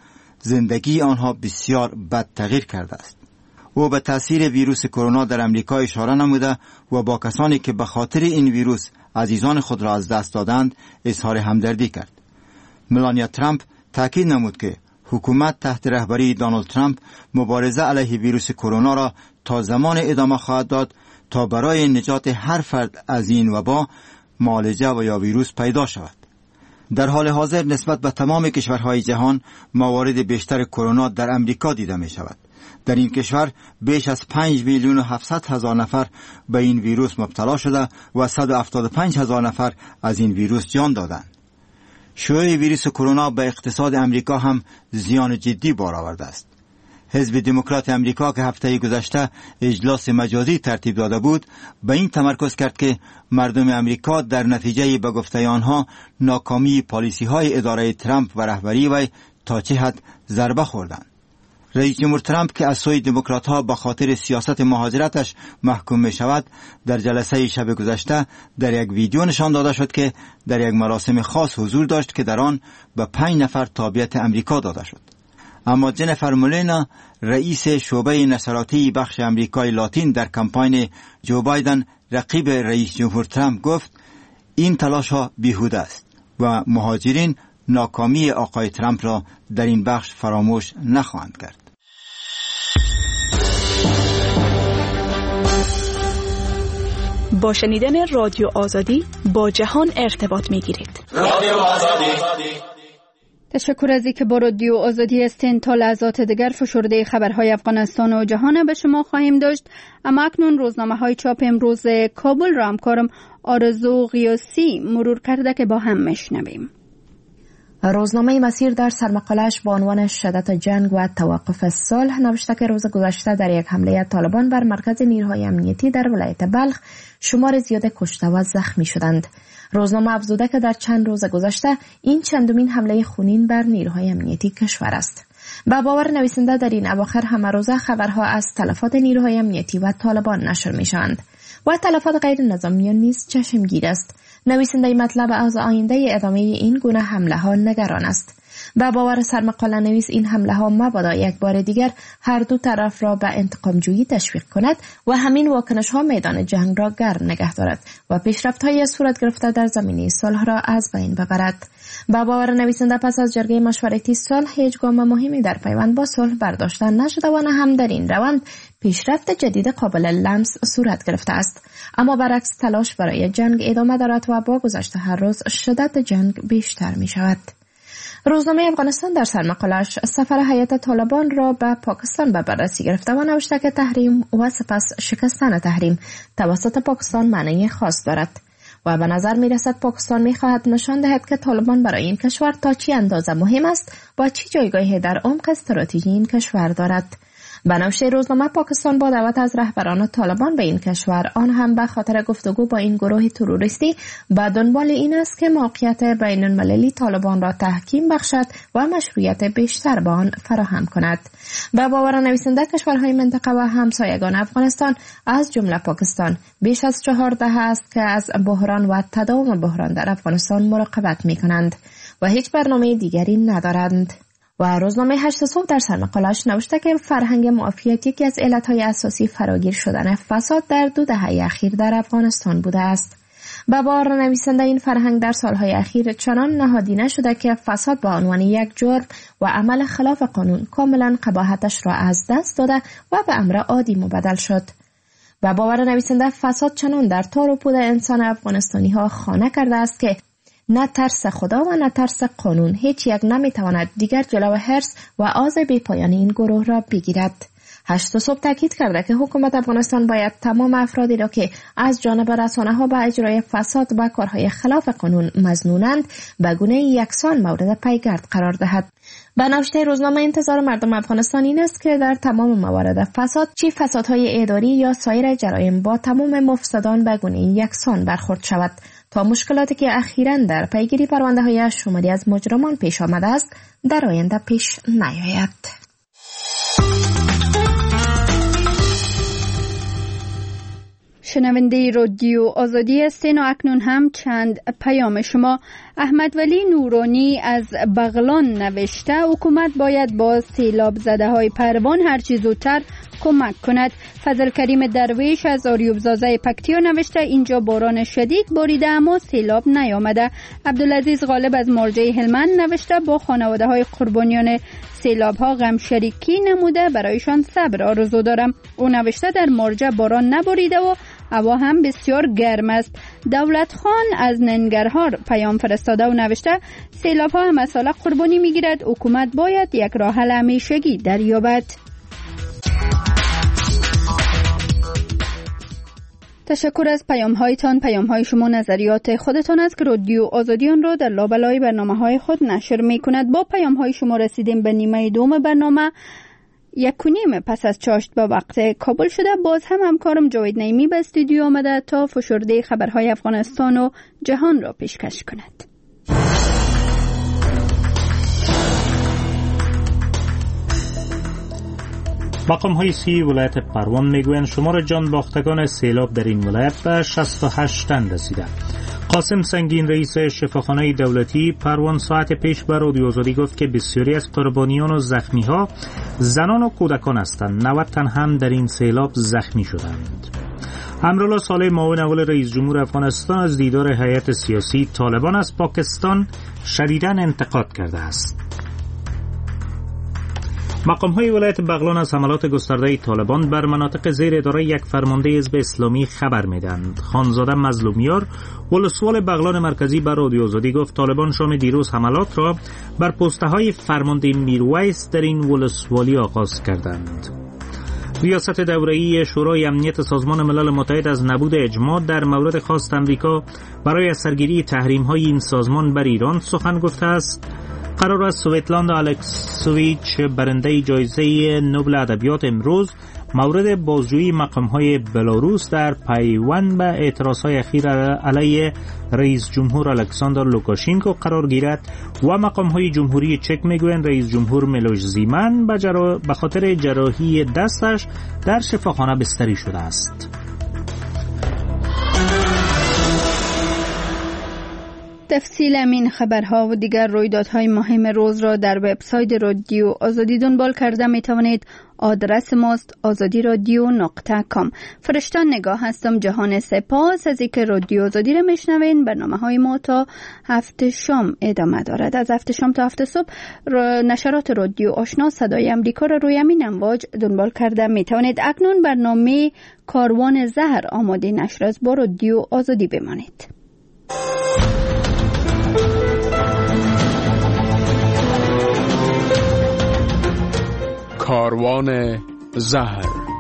زندگی آنها بسیار بد تغییر کرده است. او به تاثیر ویروس کرونا در امریکا اشاره نموده و با کسانی که به خاطر این ویروس عزیزان خود را از دست دادند اظهار همدردی کرد. ملانیا ترامپ تاکید نمود که حکومت تحت رهبری دونالد ترامپ مبارزه علیه ویروس کرونا را تا زمان ادامه خواهد داد تا برای نجات هر فرد از این وبا معالجه و یا ویروس پیدا شود. در حال حاضر نسبت به تمام کشورهای جهان موارد بیشتر کرونا در امریکا دیده می شود. در این کشور بیش از 5,700,000 نفر به این ویروس مبتلا شده و 175,000 نفر از این ویروس جان دادند. شیوع ویروس کرونا به اقتصاد امریکا هم زیان جدی بار آورده است. حزب دموکرات امریکا که هفته گذشته اجلاس مجازی ترتیب داده بود، به این تمرکز کرد که مردم امریکا در نتیجه به گفته آنها ناکامی پالیسی های اداره ترامپ و رهبری وی تا چه حد ضربه خوردند. رئیس جمهور ترامپ که از سوی دموکرات ها به خاطر سیاست مهاجرتش محکوم می شود، در جلسه شب گذشته در یک ویدیو نشان داده شد که در یک مراسم خاص حضور داشت که در آن به 5 نفر تابعیت امریکا داده شد. اما جنیفر مولینا، رئیس شعبه نشراتی بخش امریکای لاتین در کمپاین جو بایدن رقیب رئیس جمهور ترامپ گفت این تلاش ها بیهوده است و مهاجرین ناکامی آقای ترامپ را در این بخش فراموش نخواهند کرد. با شنیدن رادیو آزادی با جهان ارتباط می‌گیرید. رادیو آزادی. تشکر از اینکه با رادیو آزادی هستین. تا لحظات دیگر فشرده خبرهای افغانستان و جهان به شما خواهیم داشت. اما اکنون روزنامه‌های چاپ امروز کابل را همکارم آرزو غیاسی مرور کرده که با هم میشنویم. روزنامه مسیر در سرمقاله‌اش با عنوان شدت جنگ و توقف صلح نوشته که روز گذشته در یک حمله طالبان بر مرکز نیروهای امنیتی در ولایت بلخ شمار زیاد کشته و زخمی شدند. روزنامه افزوده که در چند روز گذشته این چندمین حمله خونین بر نیروهای امنیتی کشور است. با باور نویسنده در این اواخر همه روزه خبرها از تلفات نیروهای امنیتی و طالبان نشر می‌شوند و تلفات غیر نظامیان نیز چشمگیر است. نویسنده مطلب از آینده ادامه این گونه حمله ها نگران است. با باور سرمقاله نویس این حمله ها مبادا یک بار دیگر هر دو طرف را به انتقام جویی تشویق کند و همین واکنش ها میدان جنگ را گرم نگه دارد و پیشرفت های صورت گرفته در زمینه صلح را از بین ببرد. با باور نویسنده پس از جرگه مشورتی صلح هیچ گام مهمی در پیوند با صلح برداشته نشده و نه هم در این روند پیشرفت جدید قابل لمس صورت گرفته است. اما برعکس تلاش برای جنگ ادامه دارد و با گذشت هر روز شدت جنگ بیشتر می شود. روزنامه افغانستان در سرمقاله‌اش سفر هیئت طالبان را به پاکستان به بررسی گرفته و نوشته که تحریم و سپس شکستن تحریم توسط پاکستان معنی خاص دارد و به نظر می رسد پاکستان می خواهد نشان دهد که طالبان برای این کشور تا چه اندازه مهم است و چه جایگاهی در عمق استراتژی این کشور دارد. به نوشته روزنامه پاکستان با دعوت از رهبران طالبان به این کشور، آن هم به خاطر گفتگو با این گروه تروریستی، به دنبال این است که موقعیت بین المللی طالبان را تحکیم بخشد و مشروعیت بیشتر به آن فراهم کند. به باور نویسنده کشورهای منطقه و همسایگان افغانستان از جمله پاکستان بیش از 4 دهه است که از بحران و تداوم بحران در افغانستان مراقبت می کنند و هیچ برنامه دیگری ندارند. و روزنامه 8 صبح در سرمقاله‌اش نوشته که فرهنگ معافیت یکی از علتهای اساسی فراگیر شدن فساد در 2 دهه اخیر در افغانستان بوده است. به باور نویسنده این فرهنگ در سالهای اخیر چنان نهادینه شده که فساد به عنوان یک جرم و عمل خلاف قانون کاملا قباحتش را از دست داده و به امر عادی مبدل شد. به باور نویسنده فساد چنان در تار و پود انسان افغانستانی ها خانه کرده است که نه ترس خدا و نه ترس قانون هیچ یک نمیتواند دیگر جلو حرص و آز بی پایان این گروه را بگیرد. 8 صبح تاکید کرده که حکومت افغانستان باید تمام افرادی را که از جانب رسانه‌ها به اجرای فساد و کارهای خلاف قانون مظنونند به گونه یکسان مورد پیگرد قرار دهد. به نوشته روزنامه انتظار مردم افغانستان این است که در تمام موارد فساد، چه فسادهای اداری یا سایر جرایم، با تمام مفسدان به گونه یکسان برخورد شود تا مشکلاتی که اخیراً در پیگیری پرونده‌های شماری از مجرمان پیش آمده است در آینده پیش نیاید. شنونده رادیو آزادی هستین و اکنون هم چند پیام شما. احمد ولی نورانی از بغلان نوشته حکومت باید با سیلاب زده های پروان هرچی زودتر کمک کند. فضل کریم درویش از آریوب زازه پکتیا نوشته اینجا باران شدید باریده اما سیلاب نیامده. عبدالعزیز غالب از مرجع هلمند نوشته با خانواده های قربانیان سیلاب ها غم شریکی نموده برایشان صبر آرزو دارم. او نوشته در مرجع باران نباریده و هوا هم بسیار گرم است. دولت خان از ننگرهار پیام فرستاده و نوشته سیلاب ها هم مساله قربانی میگیرد، حکومت باید یک راه حل همیشگی دریابد. تشکر از پیام هایتان. پیام های شما نظریات خودتان است که رادیو آزادی آن را در لابلای برنامه های خود نشر می کند. با پیام های شما رسیدیم به نیمه دوم برنامه. 1:30 پس از چاشت به وقت کابل شده. باز هم همکارم جاوید نعیمی به استودیو آمده تا فشرده خبرهای افغانستان و جهان را پیشکش کند. مقام های 30 ولایت پروان میگویند شمار جان باختگان سیلاب در این ولایت به 68 تن رسیده. قاسم سنگین رئیس شفاخانه دولتی پروان ساعت پیش به رادیو آزادی گفت که بسیاری از قربانیان و زخمی ها زنان و کودکان هستند. 90 تن هم در این سیلاب زخمی شدند. امرالله صالح معاون اول رئیس جمهور افغانستان از دیدار هیئت سیاسی طالبان از پاکستان شدیداً انتقاد کرده است. مقام‌های ولایت بغلان از حملات گسترده طالبان بر مناطق زیر اداره یک فرمانده حزب اسلامی خبر میدهند. خانزاده مظلومیار ولسوال بغلان مرکزی بر رادیو آزادی گفت طالبان شام دیروز حملات را بر پست‌های فرمانده میرویس در این ولسوالی آغاز کردند. ریاست دوره‌ای شورای امنیت سازمان ملل متحد از نبود اجماع در مورد خواست امریکا برای از سرگیری تحریم‌های این سازمان بر ایران سخن گفته است. قرار است سویتلاندا الکسویچ برنده جایزه نوبل ادبیات امروز مورد بازجویی مقام‌های بلاروس در پیوند به اعتراض‌های اخیر علیه رئیس جمهور الکساندر لوکاشنکو قرار گیرد و مقام‌های جمهوری چک میگویند رئیس جمهور میلوش زیمن به خاطر جراحی دستش در شفاخانه بستری شده است. تفصیل این خبرها و دیگر رویدادهای مهم روز را در وبسایت رادیو آزادی دنبال کرده می توانید. آدرس ماست azadiradio.com. فرشتان نگاه هستم. جهان سپاس از اینکه رادیو آزادی را میشنوین. برنامه های ما تا 7 شام ادامه دارد. از 7 شام تا 7 صبح نشرات رادیو آشنا صدای امریکا را روی همین امواج دنبال کرده می توانید. اکنون برنامه کاروان زهر آماده نشر است. با رادیو آزادی بمانید. کاروان زهر.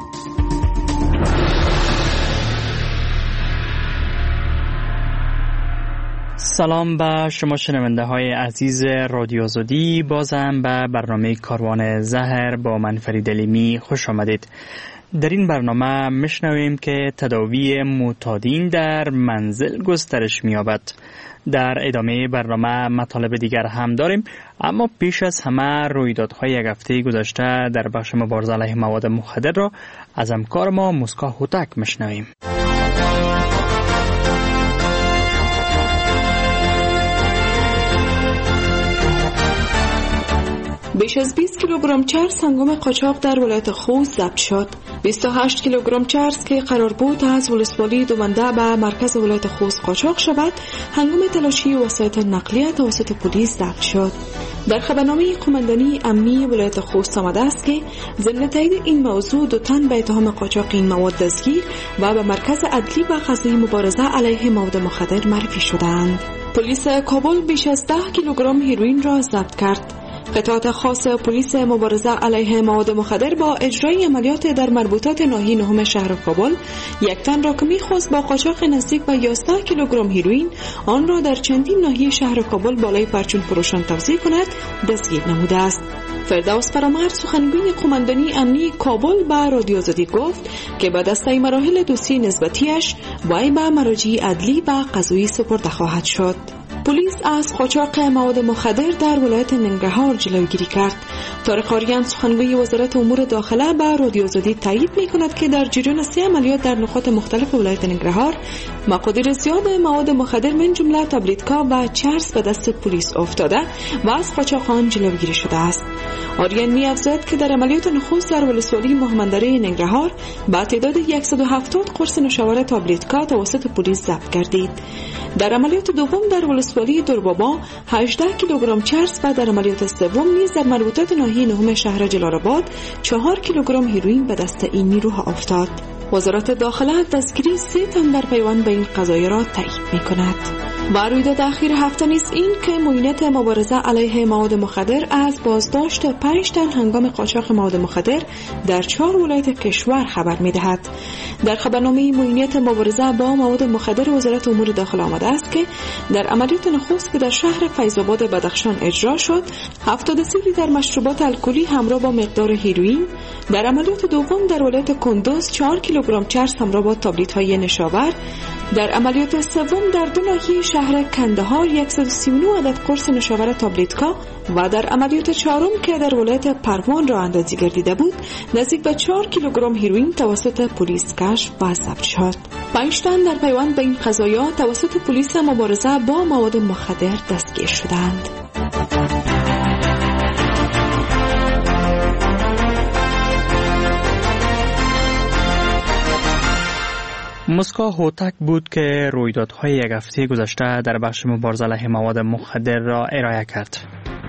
سلام به شما شنونده های عزیز رادیو آزادی. بازم به برنامه کاروان زهر با من فرید علیمی خوش آمدید. در این برنامه میشنویم که تداوی معتادین در منزل گسترش می‌یابد. در ادامه برنامه مطالب دیگر هم داریم، اما پیش از همه رویدادهای یک هفته گذشته در بخش مبارزه علیه مواد مخدر را از همکار ما مسکا هوتک میشنویم. بیش از 20 کیلوگرم چرس هنگام قاچاق در ولایت خوست ضبط شد. 28 کیلوگرم چرس که قرار بود از ولسوالی دومنده به مرکز ولایت خوست قاچاق شود، هنگام تلاشی وسایط نقلیه توسط پلیس ضبط شد. در خبرنامه قماندانی امنی ولایت خوست آمده است که ضمن تایید این موضوع 2 تن به اتهام قاچاق این مواد دستگیر و به مرکز عدلی و قضایی مبارزه علیه مواد مخدر معرفی شدند. پلیس کابل بیش از 10 کیلوگرم هیروئین را ضبط کرد. قطعات خاص پلیس مبارزه علیه مواد مخدر با اجرای عملیات در مربوطات ناحیه نهم شهر کابل 1 تن را که می‌خواست با قاچاق نزدیک به 11 کیلوگرم هیروئین آن را در چندین ناحیه شهر کابل بالای پرچون فروشان توزیع کند دستگیر نموده است. فردوس فرامرد سخنگوی قماندانی امنی کابل به رادیو آزادی گفت که بعد از طی مراحل دوسیه نسبتیش وی به مراجع عدلی و قضایی سپرده خواهد شد. پلیس از قاچاق مواد مخدر در ولایت ننگرهار جلوگیری کرد. طارق آریان سخنگوی وزارت امور داخله به رادیو آزادی تایید می‌کند که در جریان 3 عملیات در نقاط مختلف ولایت ننگرهار مقادیر زیاد مواد مخدر من جمله تابلیتکا و چرس به دست پلیس افتاده و از قاچاقان جلوگیری شده است. آریان می‌افزاید که در عملیات نخست در ولسوالی مهمندره ننگرهار با تعداد 170 قرص نوشابه تابلیتکا توسط پلیس ضبط گردید. در عملیات دوم در ولسوالی دربابا 18 کیلوگرم چرس و در عملیات سوم نیز در مربوطات ناحیه نهم شهر جلال‌آباد 4 کیلوگرم هیروئین به دست این نیروها افتاد. وزارت داخله دستگیری 3 تن در پیوند به این قضایای را تایید می‌کند. و رویداد اخیر هفته نیز این که معینات مبارزه علیه مواد مخدر از بازداشت 5 تن هنگام قاچاق مواد مخدر در 4 ولایت کشور خبر می‌دهد. در خبرنامه معینات مبارزه با مواد مخدر وزارت امور داخله آمده است که در عملیات نخست که در شهر فیض‌آباد بدخشان اجرا شد 73 لیتر مشروبات الکلی همراه با مقدار هیروئین، در عملیات دوم در ولایت کندوز 4 کیلوگرم چرس همراه با تابلیت‌های نشاور، در عملیات سوم در 2 ناحیه شهر کندهار 139 عدد قرص نوشابه تابلیتکا و در عملیات چهارم که در ولایت پروان راه اندازی گردیده بود نزدیک به 4 کیلوگرم هیروئین توسط پلیس کشف و ضبط شد. 5 تن در پیوند به این قضایا توسط پلیس مبارزه با مواد مخدر دستگیر شدند. مسکو هوتک بود که رویدادهای یک هفته گذشته در بخش مبارزه علیه مواد مخدر را ارائه کرد.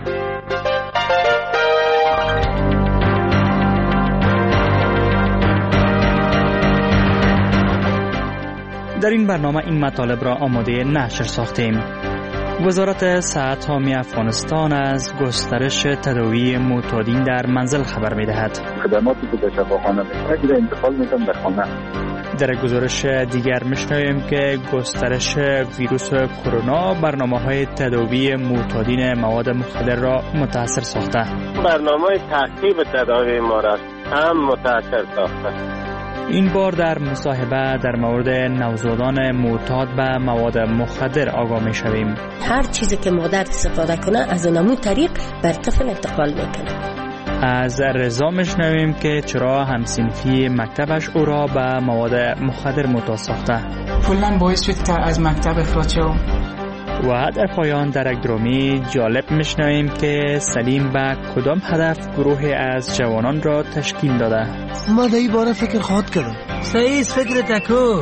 در این برنامه این مطالب را آماده نشر ساختیم. وزارت صحت عامه افغانستان از گسترش تداوی معتادین در منزل خبر می‌دهد. خدماتی که به شفاخانه می‌رسد انتقال می‌کنند به خانه. در گزارش دیگر می‌شنویم که گسترش ویروس کرونا برنامه‌های تداوی معتادین مواد مخدر را متاثر ساخته. برنامه تعقیب تداوی ما را هم متاثر ساخته. این بار در مصاحبه در مورد نوزادان معتاد به مواد مخدر آگاه می‌شویم. هر چیزی که مادر استفاده کنه از اونمون طریق بر طفل انتقال میکنه. از رضا میشنویم که چرا همسنفی مکتبش او را به مواد مخدر معتاد ساخته. کلاً باعث شد که از مکتب اخراج شوم. و در پایان در یک درامی جالب میشنویم که سلیم به کدام هدف گروه از جوانان را تشکیل داده. ما در این باره فکر خواهد کردم. صحیح فکر تکو.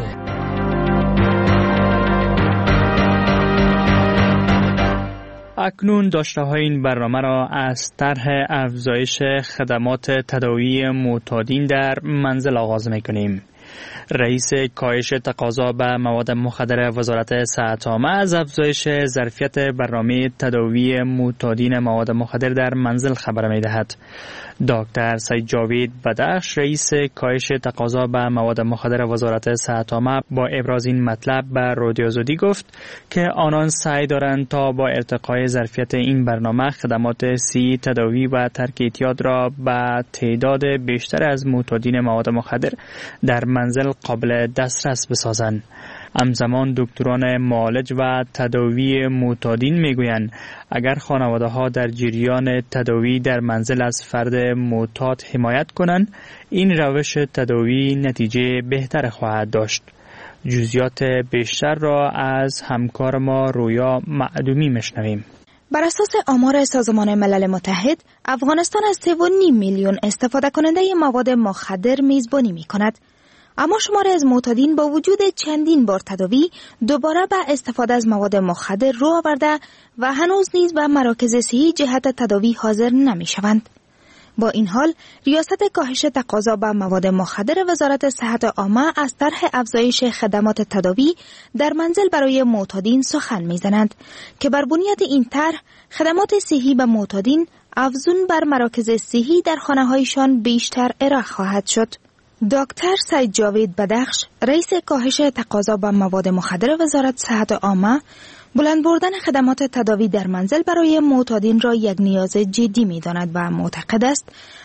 اکنون داشته های این برنامه را از طرح افزایش خدمات تداوی معتادین در منزل آغاز میکنیم. رئیس کاهش تقاضا به مواد مخدر وزارت صحت عامه از افزایش ظرفیت برنامه تداوی معتادین مواد مخدر در منزل خبر می‌دهد. دکتر سید جاوید بدخش رئیس کاهش تقاضا به مواد مخدر وزارت صحت عامه با ابراز این مطلب به رادیو آزادی گفت که آنان سعی دارند تا با ارتقای ظرفیت این برنامه خدمات صحی تداوی و ترک اعتیاد را به تعداد بیشتر از معتادین مواد مخدر در منزل قابل دسترس بسازند. همزمان دکتران معالج و تداوی معتادین میگویند اگر خانواده ها در جریان تداوی در منزل از فرد معتاد حمایت کنند این روش تداوی نتیجه بهتر خواهد داشت. جزئیات بیشتر را از همکار ما رویا معدومی میشنویم. بر اساس آمار سازمان ملل متحد، افغانستان از 3.5 میلیون استفاده کننده مواد مخدر میزبانی می کند. اما شمار از معتادین با وجود چندین بار تداوی دوباره به استفاده از مواد مخدر رو آورده و هنوز نیز به مراکز صحی جهت تداوی حاضر نمی شوند. با این حال، ریاست کاهش تقاضا به مواد مخدر وزارت صحت عامه از طرح افزایش خدمات تداوی در منزل برای معتادین سخن می‌زنند که بر بنیاد این طرح خدمات صحی به معتادین افزون بر مراکز صحی در خانه‌هایشان بیشتر ارائه خواهد شد. دکتر سید جاوید بدخش رئیس کاهش تقاضا به مواد مخدر وزارت صحت عامه بلند بردن خدمات تداوی در منزل برای معتادین را یک نیاز جدی می‌داند و معتقد است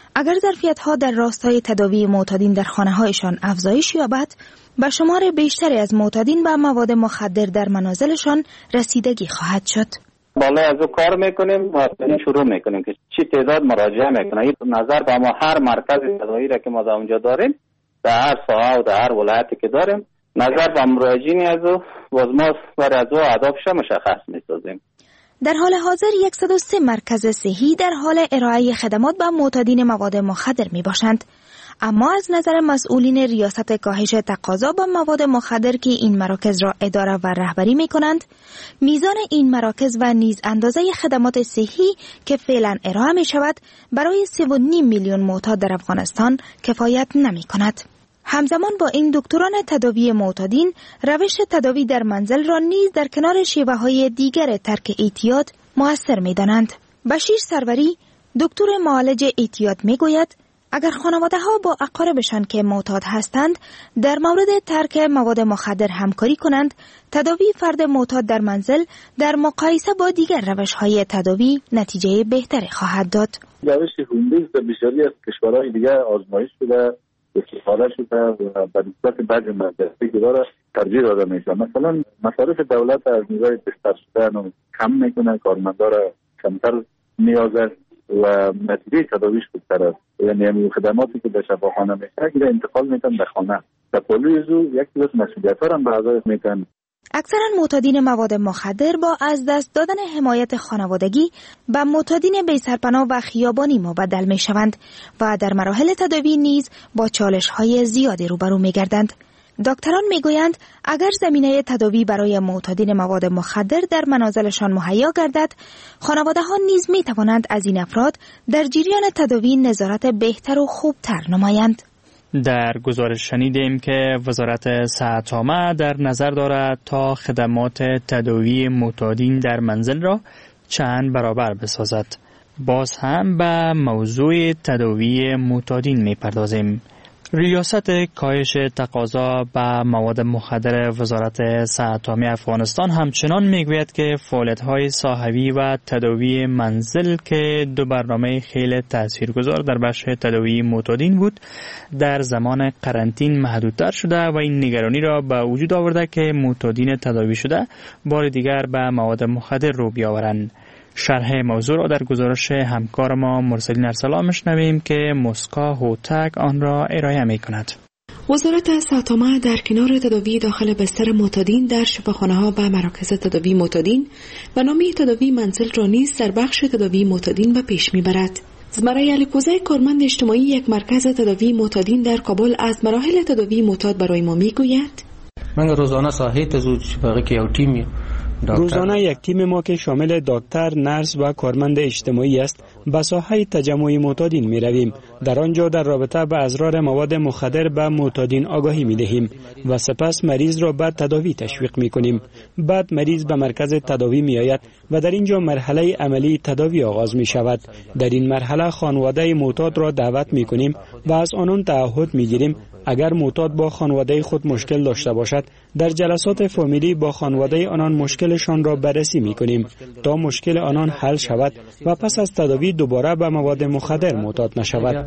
اگر ظرفیت‌ها در راستای تداوی معتادین در خانه‌هایشان افزایش یابد، به شمار بیشتری از معتادین به مواد مخدر در منازلشان رسیدگی خواهد شد. بالای از او کار میکنیم و شروع میکنیم که چی تعداد مراجعه میکنه. این نظر به ما هر مرکز تداوی را که ما در اونجا داریم، در هر ساحه و در هر ولایتی که داریم، نظر به مراجعین از او باز ما برای از او اهدافش مشخص میسازیم. در حال حاضر 103 مرکز صحی در حال ارائه خدمات به معتادین مواد مخدر می باشند. اما از نظر مسئولین ریاست کاهش تقاضا به مواد مخدر که این مراکز را اداره و رهبری می کنند، میزان این مراکز و نیز اندازه خدمات صحی که فعلا ارائه می شود برای 3.5 میلیون معتاد در افغانستان کفایت نمی کند. همزمان با این دکتران تداوی معتادین روش تداوی در منزل را نیز در کنار شیوه‌های دیگر ترک اعتیاد مؤثر می‌دانند. بشیر سروری، دکتر معالج اعتیاد می‌گوید اگر خانواده‌ها با اقاربشان که معتاد هستند در مورد ترک مواد مخدر همکاری کنند، تداوی فرد معتاد در منزل در مقایسه با دیگر روش‌های تداوی نتیجه بهتری خواهد داد. روش هومبیز در بسیاری از کشورهای دیگر آزمایش شده، استفاده شده و به نسبت بعضی مدرسه که داره ترجیح داده میشه. مثلا مصارف دولت از نیروی بستر شدن کم میکنه، کارمندا را کمتر نیازه و نتیجه تداویش خوبتر است. یعنی همین خدماتی که به شفاخانه میشه که انتقال میتن به خانه. در پلوی زو یک چیز مسئولیت‌ها هم به اعضای میتن. اکثرا معتادین مواد مخدر با از دست دادن حمایت خانوادگی به معتادین بی‌سرپناه و خیابانی مبدل می شوند و در مراحل تداوی نیز با چالش‌های زیادی روبرو می‌گردند. دکتران می‌گویند اگر زمینه تداوی برای معتادین مواد مخدر در منازلشان مهیا گردد، خانواده‌ها نیز می‌توانند از این افراد در جریان تداوی نظارت بهتر و خوبتر نمایند. در گزارش شنیدیم که وزارت صحت عامه در نظر دارد تا خدمات تداوی معتادین در منزل را چند برابر بسازد. باز هم به موضوع تداوی معتادین می‌پردازیم. ریاست کاهش تقاضا به مواد مخدر وزارت صحت عامه افغانستان همچنان میگوید که فعالیت‌های ساحوی و تداوی منزل که دو برنامه خیلی تاثیرگذار در بخش تداوی معتادین بود، در زمان قرنطین محدودتر شده و این نگرانی را به وجود آورده که معتادین تداوی شده بار دیگر به مواد مخدر رو بیاورند. شرح موضوع را در گزارش همکار ما مرسلین ارسلان میشنویم که مسکا هوتک آن را ارائه می کند. وزارت صحت عامه در کنار تداوی داخل بستر معتادین در شفاخانه‌ها و مراکز تداوی معتادین برنامه تداوی منزل را نیز در بخش تداوی معتادین به پیش میبرد. زمره علی‌پوزه، کارمند اجتماعی یک مرکز تداوی معتادین در کابل از مراحل تداوی معتاد برای ما میگوید: من روزانه ساحه تزوج شفاقی که یو تیم روزانه یک تیم ما که شامل دکتر، نرس و کارمند اجتماعی است به ساحه تجمع معتادین می رویم. در آنجا در رابطه با اضرار مواد مخدر به معتادین آگاهی می دهیم و سپس مریض را به تداوی تشویق می کنیم. بعد مریض به مرکز تداوی می آید و در اینجا مرحله عملی تداوی آغاز می شود. در این مرحله خانواده معتاد را دعوت می کنیم و از آنان تعهد می گیریم اگر معتاد با خانواده خود مشکل داشته باشد، در جلسات فامیلی با خانواده آنان مشکلشان را بررسی می‌کنیم تا مشکل آنان حل شود و پس از تداوی دوباره به مواد مخدر معتاد نشود.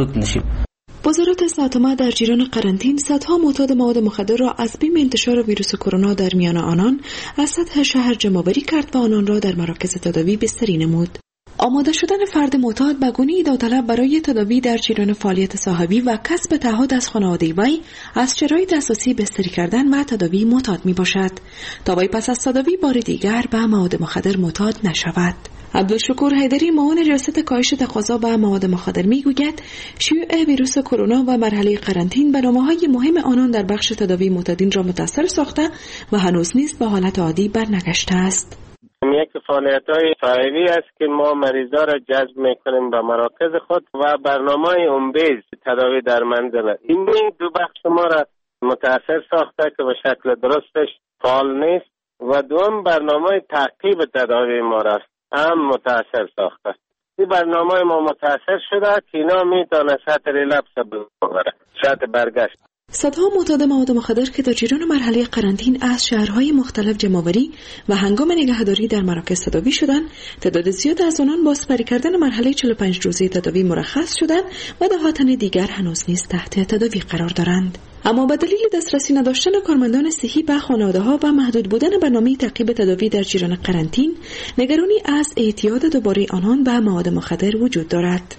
وزارت صحت عامه در جریان قرنطین صدها معتاد مواد مخدر را از بیم انتشار ویروس کرونا در میان آنان از سطح شهر جمع‌آوری کرد و آنان را در مراکز تداوی بستری نمود. آماده شدن فرد معتاد به گونه‌ای داوطلب برای تداوی در جریان فعالیت ساحوی و کسب تعهد از خانواده وی از شرایط اساسی بستری کردن و تداوی معتاد می باشد تا وی پس از تداوی بار دیگر به مواد مخدر معتاد نشود. عبدالشکور حیدری، معاون ریاست کاهش تقاضا به مواد مخدر میگوید شیوع ویروس کرونا و مرحله قرنطین برنامه‌های مهم آنان در بخش تداوی معتادین را متاثر ساخته و هنوز نیز به حالت عادی برنگشته است. یک فعالیت‌های ساحوی است که ما مریضا را جذب می‌کنیم به مراکز خود و برنامه اومبیز تداوی در منزل. این دو بخش ما را متاثر ساخته که به شکل درستش فعال نیست و دوم برنامه تعقیب تداوی ما را هم متاثر ساخته. این برنامه ما متاثر شده که اینا میتونه سطح ریلپس ببره، سطح برگشت. صدها معتاد مواد مخدر که در جریان مرحله قرنطین از شهرهای مختلف جمع‌آوری و هنگام نگهداری در مراکز تداوی شدند، تعداد زیاد از آنان با سپری کردن مرحله 45 روزه تداوی مرخص شدند و ده‌ها دیگر هنوز نیز تحت تداوی قرار دارند. اما به دلیل دسترسی نداشتن کارمندان صحی به خانواده‌ها و محدود بودن برنامه تعقیب تداوی در جریان قرنطین، نگرانی از اعتیاد دوباره آنان به مواد مخدر وجود دارد.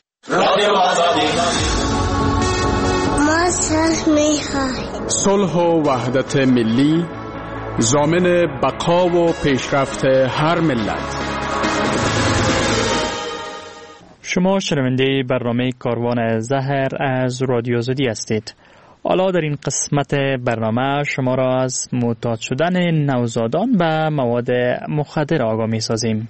صلح و وحدت ملی ضامن بقا و پیشرفت هر ملت. شما شنونده برنامه کاروان زهر از رادیو آزادی هستید. حالا در این قسمت برنامه شما را از معتاد شدن نوزادان به مواد مخدر آگاه می سازیم.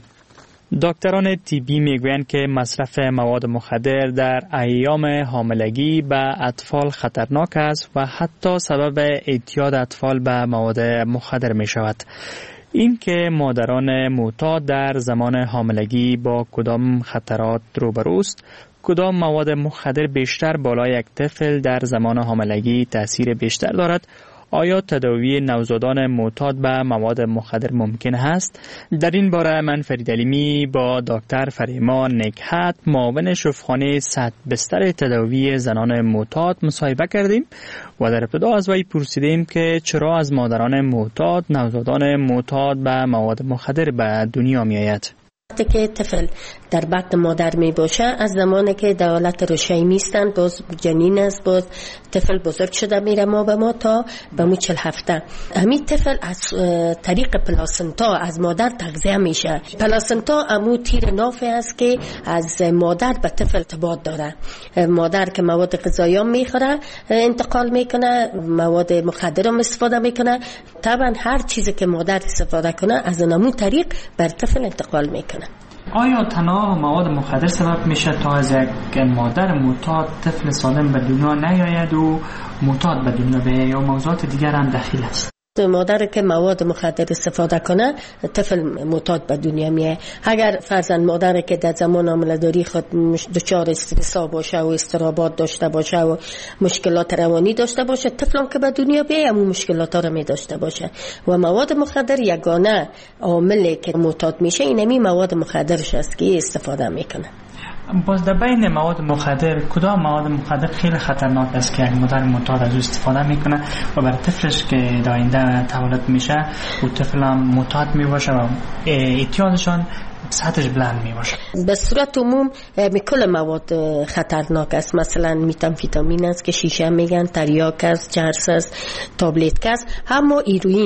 دکتران طبی میگویند که مصرف مواد مخدر در ایام حاملگی به اطفال خطرناک است و حتی سبب اعتیاد اطفال به مواد مخدر می شود. این که مادران معتاد در زمان حاملگی با کدام خطرات روبروست، کدام مواد مخدر بیشتر بالای یک طفل در زمان حاملگی تأثیر بیشتر دارد، آیا تداوی نوزادان معتاد به مواد مخدر ممکن است؟ در این باره من فرید علیمی با دکتر فریما نکهت، معاون شفاخانه صد بستر تداوی زنان معتاد مصاحبه کردیم و در ابتدا از وی پرسیدیم که چرا از مادران معتاد نوزادان معتاد به مواد مخدر به دنیا می آید. وقتی که طفل در بطن مادر می باشه، از زمانی که در حالت رشدی نیستن، باز جنین است، باز طفل بزرگ شده میره ما به ما تا به مو 40 هفته. همین طفل از طریق پلاسنتا از مادر تغذیه میشه. پلاسنتا امو تیر نافی است که از مادر به طفل ارتباط داره. مادر که مواد غذایی میخوره انتقال میکنه، مواد مخدر هم استفاده میکنه. طبعا هر چیزی که مادر استفاده کنه از امو طریق بر طفل انتقال میکنه. آیا تناول مواد مخدر سبب میشه تا از یک مادر معتاد طفل سالم به دنیا نیاید و معتاد به دنیا بیاید یا موضوعات دیگر هم دخیل است؟ مادر که مواد مخدر استفاده کنه طفل معتاد به دنیا میاد. اگر فرضاً مادر که در زمان حامله‌داری خود دچار استرس باشه و اضطرابات داشته باشه و مشکلات روانی داشته باشه، طفلم که به دنیا بیاد همون مشکلات ها رو می داشته باشه. و مواد مخدر یگانه عاملی که معتاد میشه اینمی مواد مخدرش است که استفاده میکنه. باز در بین مواد مخدر کدام مواد مخدر خیلی خطرناک است که مادر معتاد از او استفاده میکنه و برای طفلش که در آینده تولد میشه و طفل هم معتاد میباشه و اعتیادشان سطحش بلند میباشه؟ به صورت عموم کل مواد خطرناک است. مثلا متامفتامین است که شیشه میگن، تریاک است، چرس است، تابلت است. اما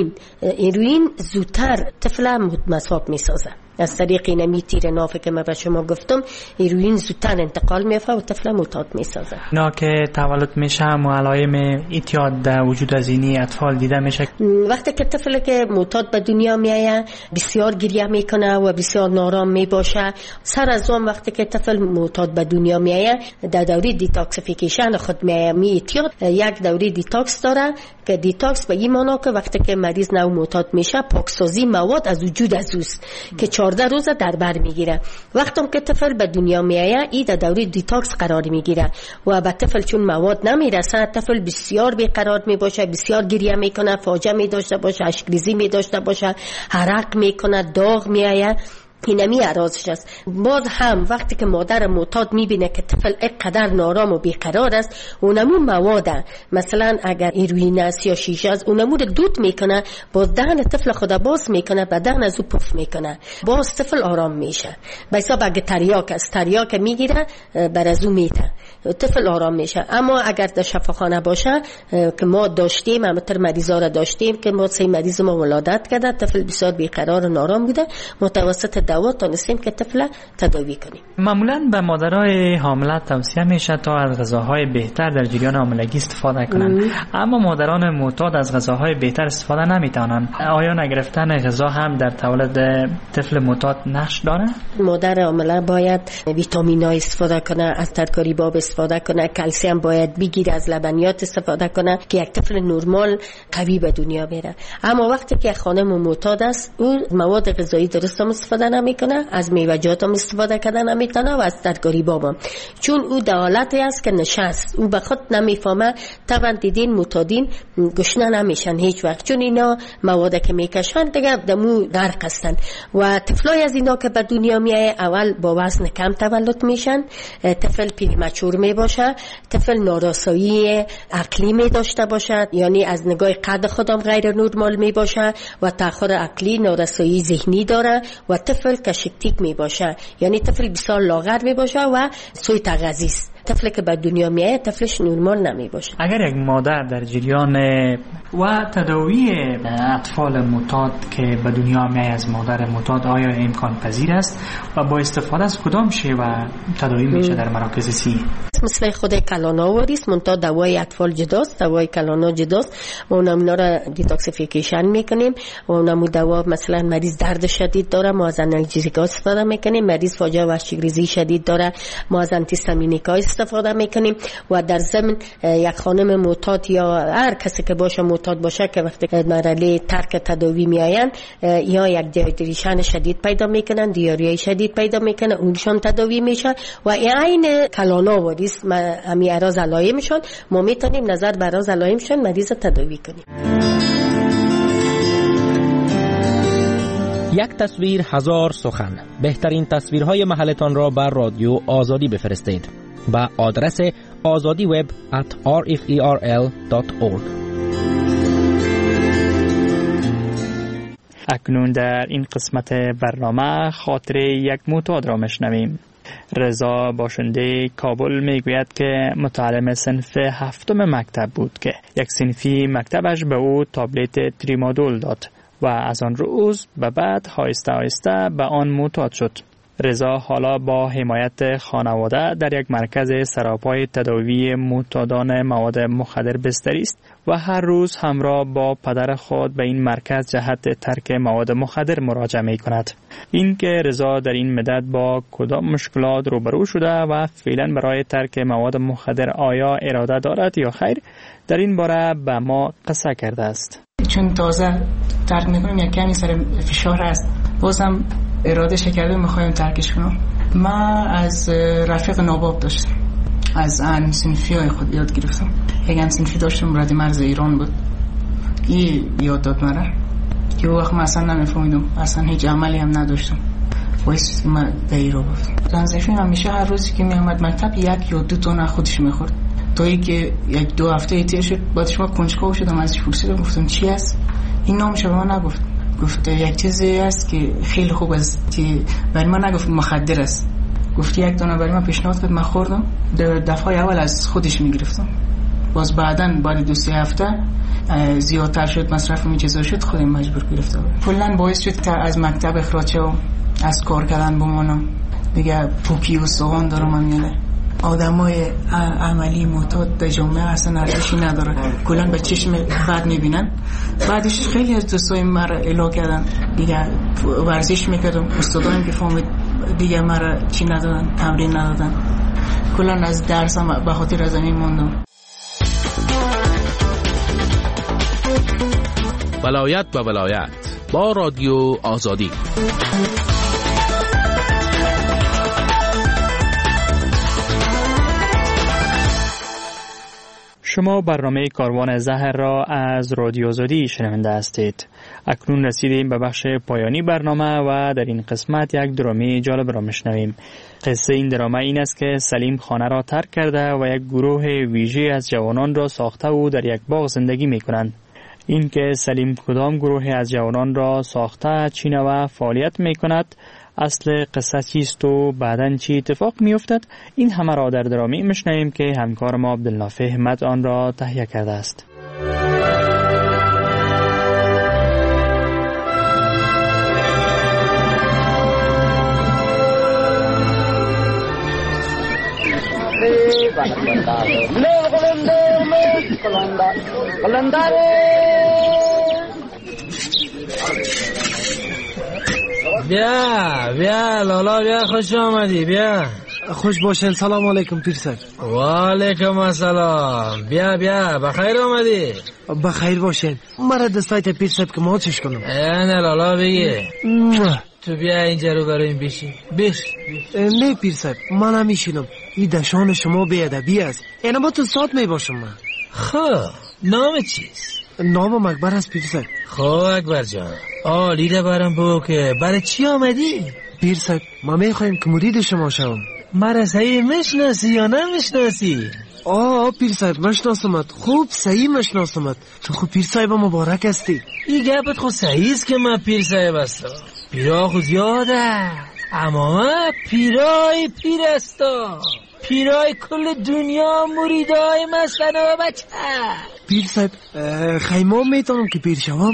ایروین زودتر طفل مصاب میسازه. از طریق اینمی تیر نافی که من به شما گفتم، ایروین زودتر انتقال میفته و طفل معتاد میسازه. اینا که تولد میشه و علائم اعتیاد در وجود از اینی اطفال دیده میشه. وقتی که طفل که معتاد به دنیا میایه بسیار گریه میکنه و بسیار نارام میباشه. سر از اون وقتی که طفل معتاد به دنیا میایه در دوره دیتاکسیفیکیشن خود میایه. اعتیاد یک دوره دیتاکس داره که دیتاکس به این معنی که وقتی که مریض نو معتاد میشه پاکسازی مواد از وجود از اوست که 14 روز در بر میگیره. وقتی که طفل به دنیا میایه این در دوره دیتاکس قرار میگیره و به طفل چون مواد نمیرسه طفل بسیار بیقرار میباشه، بسیار گریه میکنه، فاجعه میداشته باشه، اشکریزی میداشته باشه، عرق میکنه، داغ میایه. اینمی عراضش است. باز هم وقتی که مادر معتاد میبینه که طفل اینقدر نارام و بیقرار است، اونمو مواد مثلا اگر ایروین است یا شیشه است اونمو رو دود میکنه، باز دهن طفل خدا باز میکنه، بدن از او پف میکنه، باز طفل آرام میشه. به حساب اگه تریاک است، تریاک میگیره بر از او میته، طفل آرام میشه. اما اگر در شفاخانه باشه که ما داشتیم، همتر مریضا را داشتیم که ما 3 مریض ما ولادت کرده، طفل بسیار بیقرار و نارام بوده، متوسط دوا تونستیم که طفل تداوی کنیم. معمولا به مادرای حامله توصیه میشه تا از غذاهای بهتر در جریان حاملگی استفاده کنند. اما مادران معتاد از غذاهای بهتر استفاده نمیتونن. آیا نگرفتن غذا هم در تولد طفل معتاد نقش داره؟ مادر حامله باید ویتامین‌ها استفاده کنه، از ترکاری باب استفاده کنه، کلسیم باید بگیره، از لبنیات استفاده کنه که یک طفل نرمال قوی به دنیا بره. اما وقتی که خانم معتاد است، او مواد غذایی درست هم استفاده نمیکنه، از میوه‌جات هم استفاده کردن نمیتونه و از ترکاری بابا، چون او دولتی است که نشست، او به خود نمیفهمه. طبعا دیدین معتادین گشنه نمیشن هیچ وقت، چون اینا مواد که میکشن دیگه دمو درک هستن و طفلای از اینا که به دنیا میایه اول با وزن کم تولد میشن، طفل پریمچور میباشه، طفل نارسایی عقلی می داشته باشد، یعنی از نگاه قد خودم غیر نرمال می باشه و تأخر عقلی، نارسایی ذهنی داره و طفل کشکتیک می باشه، یعنی طفل بسیار لاغر می باشه و سوی تغذیه است. طفلی که به دنیا میایه طفلش نرمال نمی باشه. اگر یک مادر در جریان و تداوی اطفال معتاد که به دنیا میایه از مادر معتاد آیا امکان پذیر است و با استفاده از کدام شیوه تداوی میشه در مراکز سی؟ مثل خود کلانا واریست، منتها دوای اطفال جداست، دوای کلانا جداست. ما اونا را دیتاکسیفیکیشن میکنیم و اونمو دوا مثلا مریض درد شدید داره ما از آنالژیکا استفاده میکنیم، مریض فاجعه وحشیگریزی شدید داره ما از آنتی‌هیستامینیکا استفاده میکنیم و در ضمن یک خانم معتاد یا هر کسی که باشه معتاد باشه که وقتی مرحله ترک تداوی میاین یا یک دیهایدریشن شدید پیدا میکنن، دیاریای شدید پیدا میکنن، اونشان تداوی میشه و این کلانا واریست. امی اراز علائمشون ما میتونیم نظر بر اراز علائمشون مریض تداوی کنیم. یک تصویر هزار سخن. بهترین تصویرهای محلتان را بر رادیو آزادی بفرستید با آدرس azadiweb@rferl.org. اکنون در این قسمت برنامه خاطره یک معتاد را میشنویم. رضا باشنده کابل میگوید که متعلم صنف هفتم مکتب بود که یک صنفی مکتبش به او تابلت تریمادول داد و از آن روز به بعد آهسته آهسته به آن معتاد شد. رضا حالا با حمایت خانواده در یک مرکز سراپای تداوی معتادان مواد مخدر بستری است و هر روز همراه با پدر خود به این مرکز جهت ترک مواد مخدر مراجعه می کند. این که رضا در این مدت با کدام مشکلات روبرو شده و فعلا برای ترک مواد مخدر آیا اراده دارد یا خیر، در این باره به ما قصه کرده است. چون تازه ترک میکنیم یک کمی سر فشار است، بازم اراده کرده میخوایم ترکش کنم. من از رفیق ناباب داشتم، از ان صنفی های خود یاد گرفتم. یک ان صنفی داشتم رد مرز ایران بود، این یاد داد مرا که وقت من اصلا نمیفهمیدم، اصلا هیچ عملی هم نداشتم. باعث من به ایران رفتم. زن صنفی همیشه هر روزی که میامد مکتب یک یا دو تا خودش میخورد، تا اینکه یک دو هفته تیر شد. بعدش ما کنجکاو شدم، ازش پرسیدم، گفتم چی است این؟ نامش به من نگفت. گفت یک چیزی است که خیلی خوب است که برای من نگفت مخدر است. گفت یک دانه برای من پیشنهاد کرد، من خوردم. دفعه اول از خودش میگرفتم، باز بعدن بعد 2-3 هفته زیادتر شد، مصرف این چیزا شد، خودم مجبور گرفتم. کلا باعث شد که از مکتب اخراج شدم، از کار کردن بمانم. دیگه پوکی و سوان دارم من. آدمای عملی معتاد در جامعه اصلا ارزشی نداره، کلا به چشم بد میبینن. بعدش خیلی از دوستای مرا الا کردن، دیگه ورزش میکردم، استادایم که فهمید دیگه مرا چی ندادن، تمرین ندادن. کلا از درسم به خاطر از این موندم. ولایت به ولایت با رادیو آزادی. شما برنامه کاروان زهر را از رادیو آزادی شنونده هستید. اکنون رسیدیم به بخش پایانی برنامه و در این قسمت یک درامی جالب را میشنویم. قصه این درامه این است که سلیم خانه را ترک کرده و یک گروه ویژه از جوانان را ساخته و در یک باغ زندگی میکنند. این که سلیم کدام گروه از جوانان را ساخته، چی نوع فعالیت میکند، اصل قصه چیست و بعداً چی اتفاق میافتد، این همه را در درامی میشنویم که همکار ما عبدالنافع احمد آن را تهیه کرده است. بیا لالا، بیا، خوش آمدی، بیا. خوش باشین. سلام علیکم پیرسر. و علیکم السلام. بیا بخیر آمدی. بخیر باشین. مرا دستایت پیرسر که ما چش کنم. نه لالا بگی. تو بیا اینجا رو برای این بشین. نه پیر صاحب من هم میشینم. این دشان شما بیادبی است. اینا با تو سات می باشم من. خب نام چیست؟ نامم اکبر است پیر صاحب. خب اکبر جان عالی ده برام بگو که برای چی آمدی؟ پیر صاحب ما میخوایم که مرید شما شوم. مرا صحیح میشناسی یا نمیشناسی؟ پیر صاحب مشناسمت. خوب صحیح مشناسمت. تو خوب پیر صاحب مبارک هستی. این گپت خود صحیح است که من پیر صاحب هستم. پیرا خود زیاده اما من پیرای پیر هستم. پیرای کل دنیا مریدای مستن و بچه. پیر صاحب خیمام میتونم که پیر شوم؟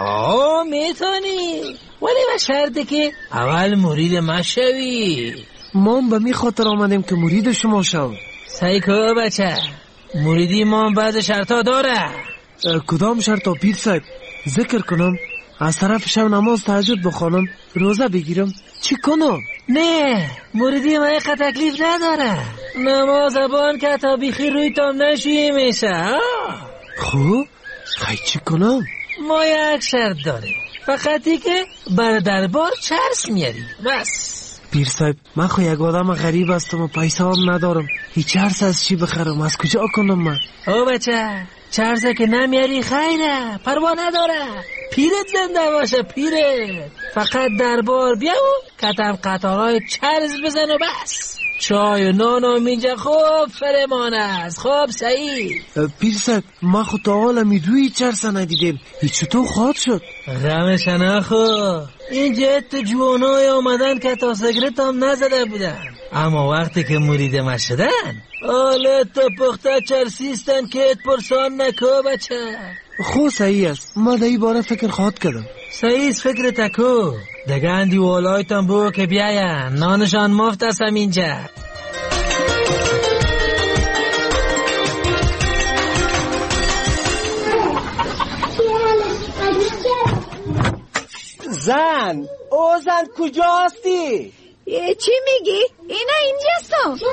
میتونی ولی به شرطه که اول مرید ما شوی. ما به می خاطر آمدیم که مرید شما شوم. سعی که بچه مریدی ما بعد شرطا داره. کدام شرطا پیر صاحب؟ ذکر کنم از طرف شب نماز تهجد بخوانم روزه بگیرم چی کنم؟ نه مریدی ما یک تکلیف نداره. نماز بان که تا بیخیر روی تام نشویی میشه. خوب خیلی چی کنم؟ ما یک شرط داریم فقطی که بر دربار چرس میاری بس. پیر صاحب من خو یک آدم غریب هستم و پیسه هم ندارم. هیچ چرس از چی بخرم؟ از کجا کنم من؟ بچه چرسه که نمیاری خیره پروا نداره. پیرت زنده باشه پیرت. فقط دربار بیا و کتم قطارهای چرس بزن و بس. چای و نان و اینجا خوب فرمان است. خوب صحیح. پیر صاحب ما خود تا حالا میدوی چرسه ندیدیم. هیچ چطور خواد شد؟ غمش نخو. اینجا تو جوانای آمدن که تا سگرت هم نزده بودن اما وقتی که مرید ما شدن حالا تا پخته چرسیستن که ات پرسان نکو بچه. خو صحیح است ما در این باره فکر خواهد کردم. صحیح فکر تکو دگه اندی والایتان بو که بیاین نانشان مفت است هم اینجا. زن کجا هستی؟ چی میگی؟ اینا اینجاست.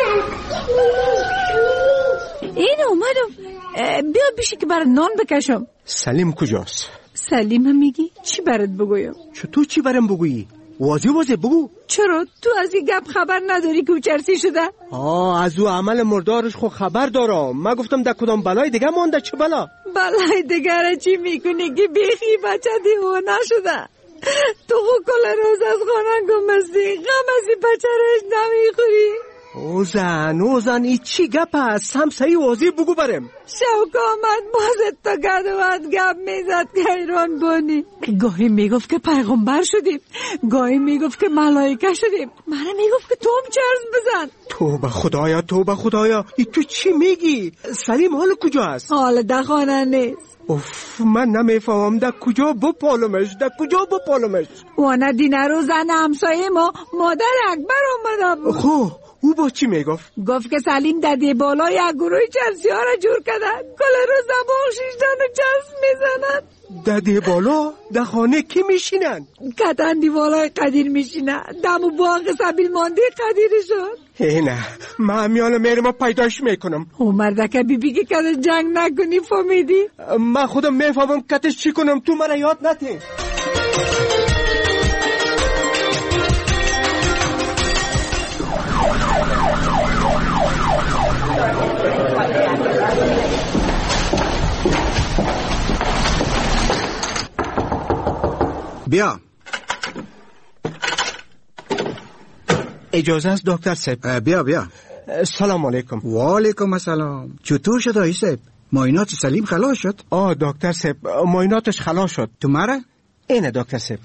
این اومدم بیا بیشی که برات نان بکشم. سلیم کجاست؟ سلیم هم میگی؟ چی برات بگویم؟ چطور چی برام بگویی؟ واضح بگو. چرا؟ تو از این گپ خبر نداری که او چرسی شده؟ از او عمل مردارش خو خبر دارم. من گفتم در کدام بلای دیگه مونده. چه بلا؟ بلای دیگه را چی میکنی که بیخی بچه دیوانه شده؟ تو خو کل روز از خانه گمستی غم از این بچه رش نمیخوری. اوزن ای چی گپ هست؟ هم صحیح واضح بگو برم. شوق آمد بازت تا گدوات گپ میزد که حیران بانی. گاهی میگفت که پیغمبر شدیم گاهی میگفت که ملائکه شدیم. منه میگفت که تو هم چرس بزن. توبه خدایا ای تو چی میگی؟ سلیم حال کجا هست؟ حال در خانه نیست. من نمیفهمم در کجا بپالمش. وانا دینه رو زن همسایه ما مادر اکبر آمده بود. او با چی میگفت؟ گفت که سلیم ددی بالا یک گروه چرسی ها را جور کردن کل روز دماغ شیشتن و چرس میزنن. ددی بالا در خانه کی میشینن؟ کتن دیوالای قدیر میشینن. دمو باغ سبیل مانده قدیرشون. نه من همیالا میرم پیداش میکنم. او مردکه بیبی که کتش جنگ نکنی فهمیدی؟ من خودم میفهمم کتش چی کنم. تو مرا یاد نده. بیا. اجازه است دکتر صاحب؟ بیا. سلام علیکم. و علیکم السلام. چطور شد آقای صاحب؟ معاینات سلیم خلاص شد؟ دکتر صاحب معایناتش خلاص شد. تو مرا؟ اینه دکتر صاحب.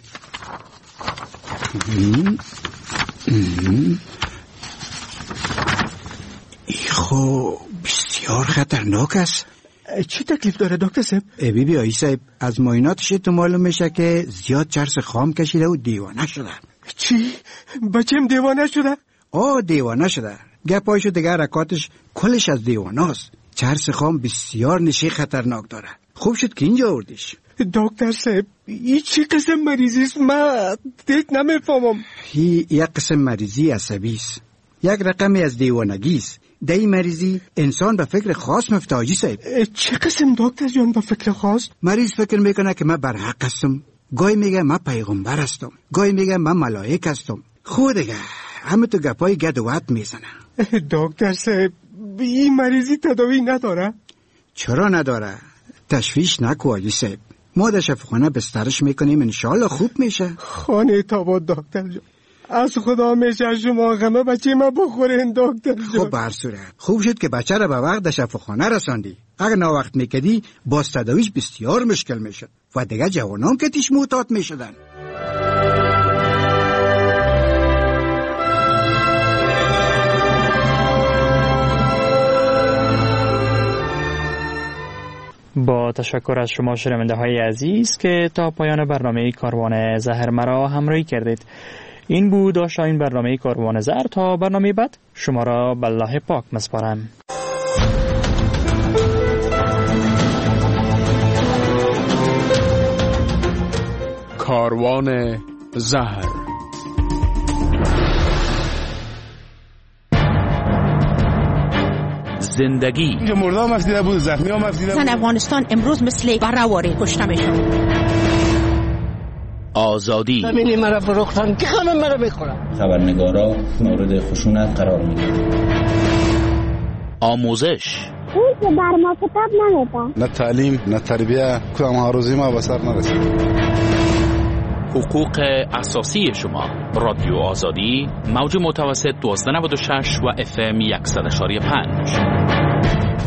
خب بسیار خطرناک است. چی تکلیف داره دکتر صاحب؟ بی آقای صاحب از معایناتش تو معلوم میشه که زیاد چرس خام کشیده و دیوانه شده. چی؟ بچم دیوانه شده؟ دیوانه شده. گپایشو دیگه حرکاتش کلش از دیوانه است. چرس خام بسیار نشی خطرناک داره. خوب شد که اینجا آوردیش. دکتر صاحب این چی قسم مریضی است؟ من دیگه نمیفهمم. یک قسم مریضی عصبی است. یک رقمی از دیوانگی است. در این مریضی انسان به فکر خاص مفتاجی صاحب. چه قسم دکتر جان به فکر خاص؟ مریض فکر میکنه که من برحق هستم گاهی میگه من پیغمبر هستم، گاهی میگه من ملائک هستم. خود دیگه همه تو گپای گد و وط میزنه. دکتر صاحب این مریضی تداوی نداره؟ چرا نداره؟ تشویش نکو آجی صاحب، ما در شفاخانه بسترش میکنیم، انشالله خوب میشه. خانه تاباد دکتر جان، از خدا میشه شما غمه بچه ما بخورین دکتر جان. خب بر صورت خوب شد که بچه را به وقت در شفاخانه رساندی. اگر ناوقت میکدی باز تداویش بسیار مشکل میشد و دیگه جوانان که تیش معتاد میشدن. با تشکر از شما شنونده های عزیز که تا پایان برنامه کاروان زهر مرا همراهی کردید. این بود آشنای برنامه کاروان زهر. تا برنامه بعد شما را به الله پاک مسپارم. کاروان زهر. زندگی اینجا مردا هم افزیده بود، زخمی هم افزیده بود. زن افغانستان امروز مثل برهواره کشته میشن. آزادی زمینی مرا فروختن که همه مرا میخورن. خبرنگارا مورد خشونت قرار میگیرن. آموزش اون که بر ما کتاب نمیده. نه تعلیم نه تربیه، کدام آروزی ما به سر نرسید. حقوق اساسی شما. رادیو آزادی، موج متوسط 1296 و FM 100.5.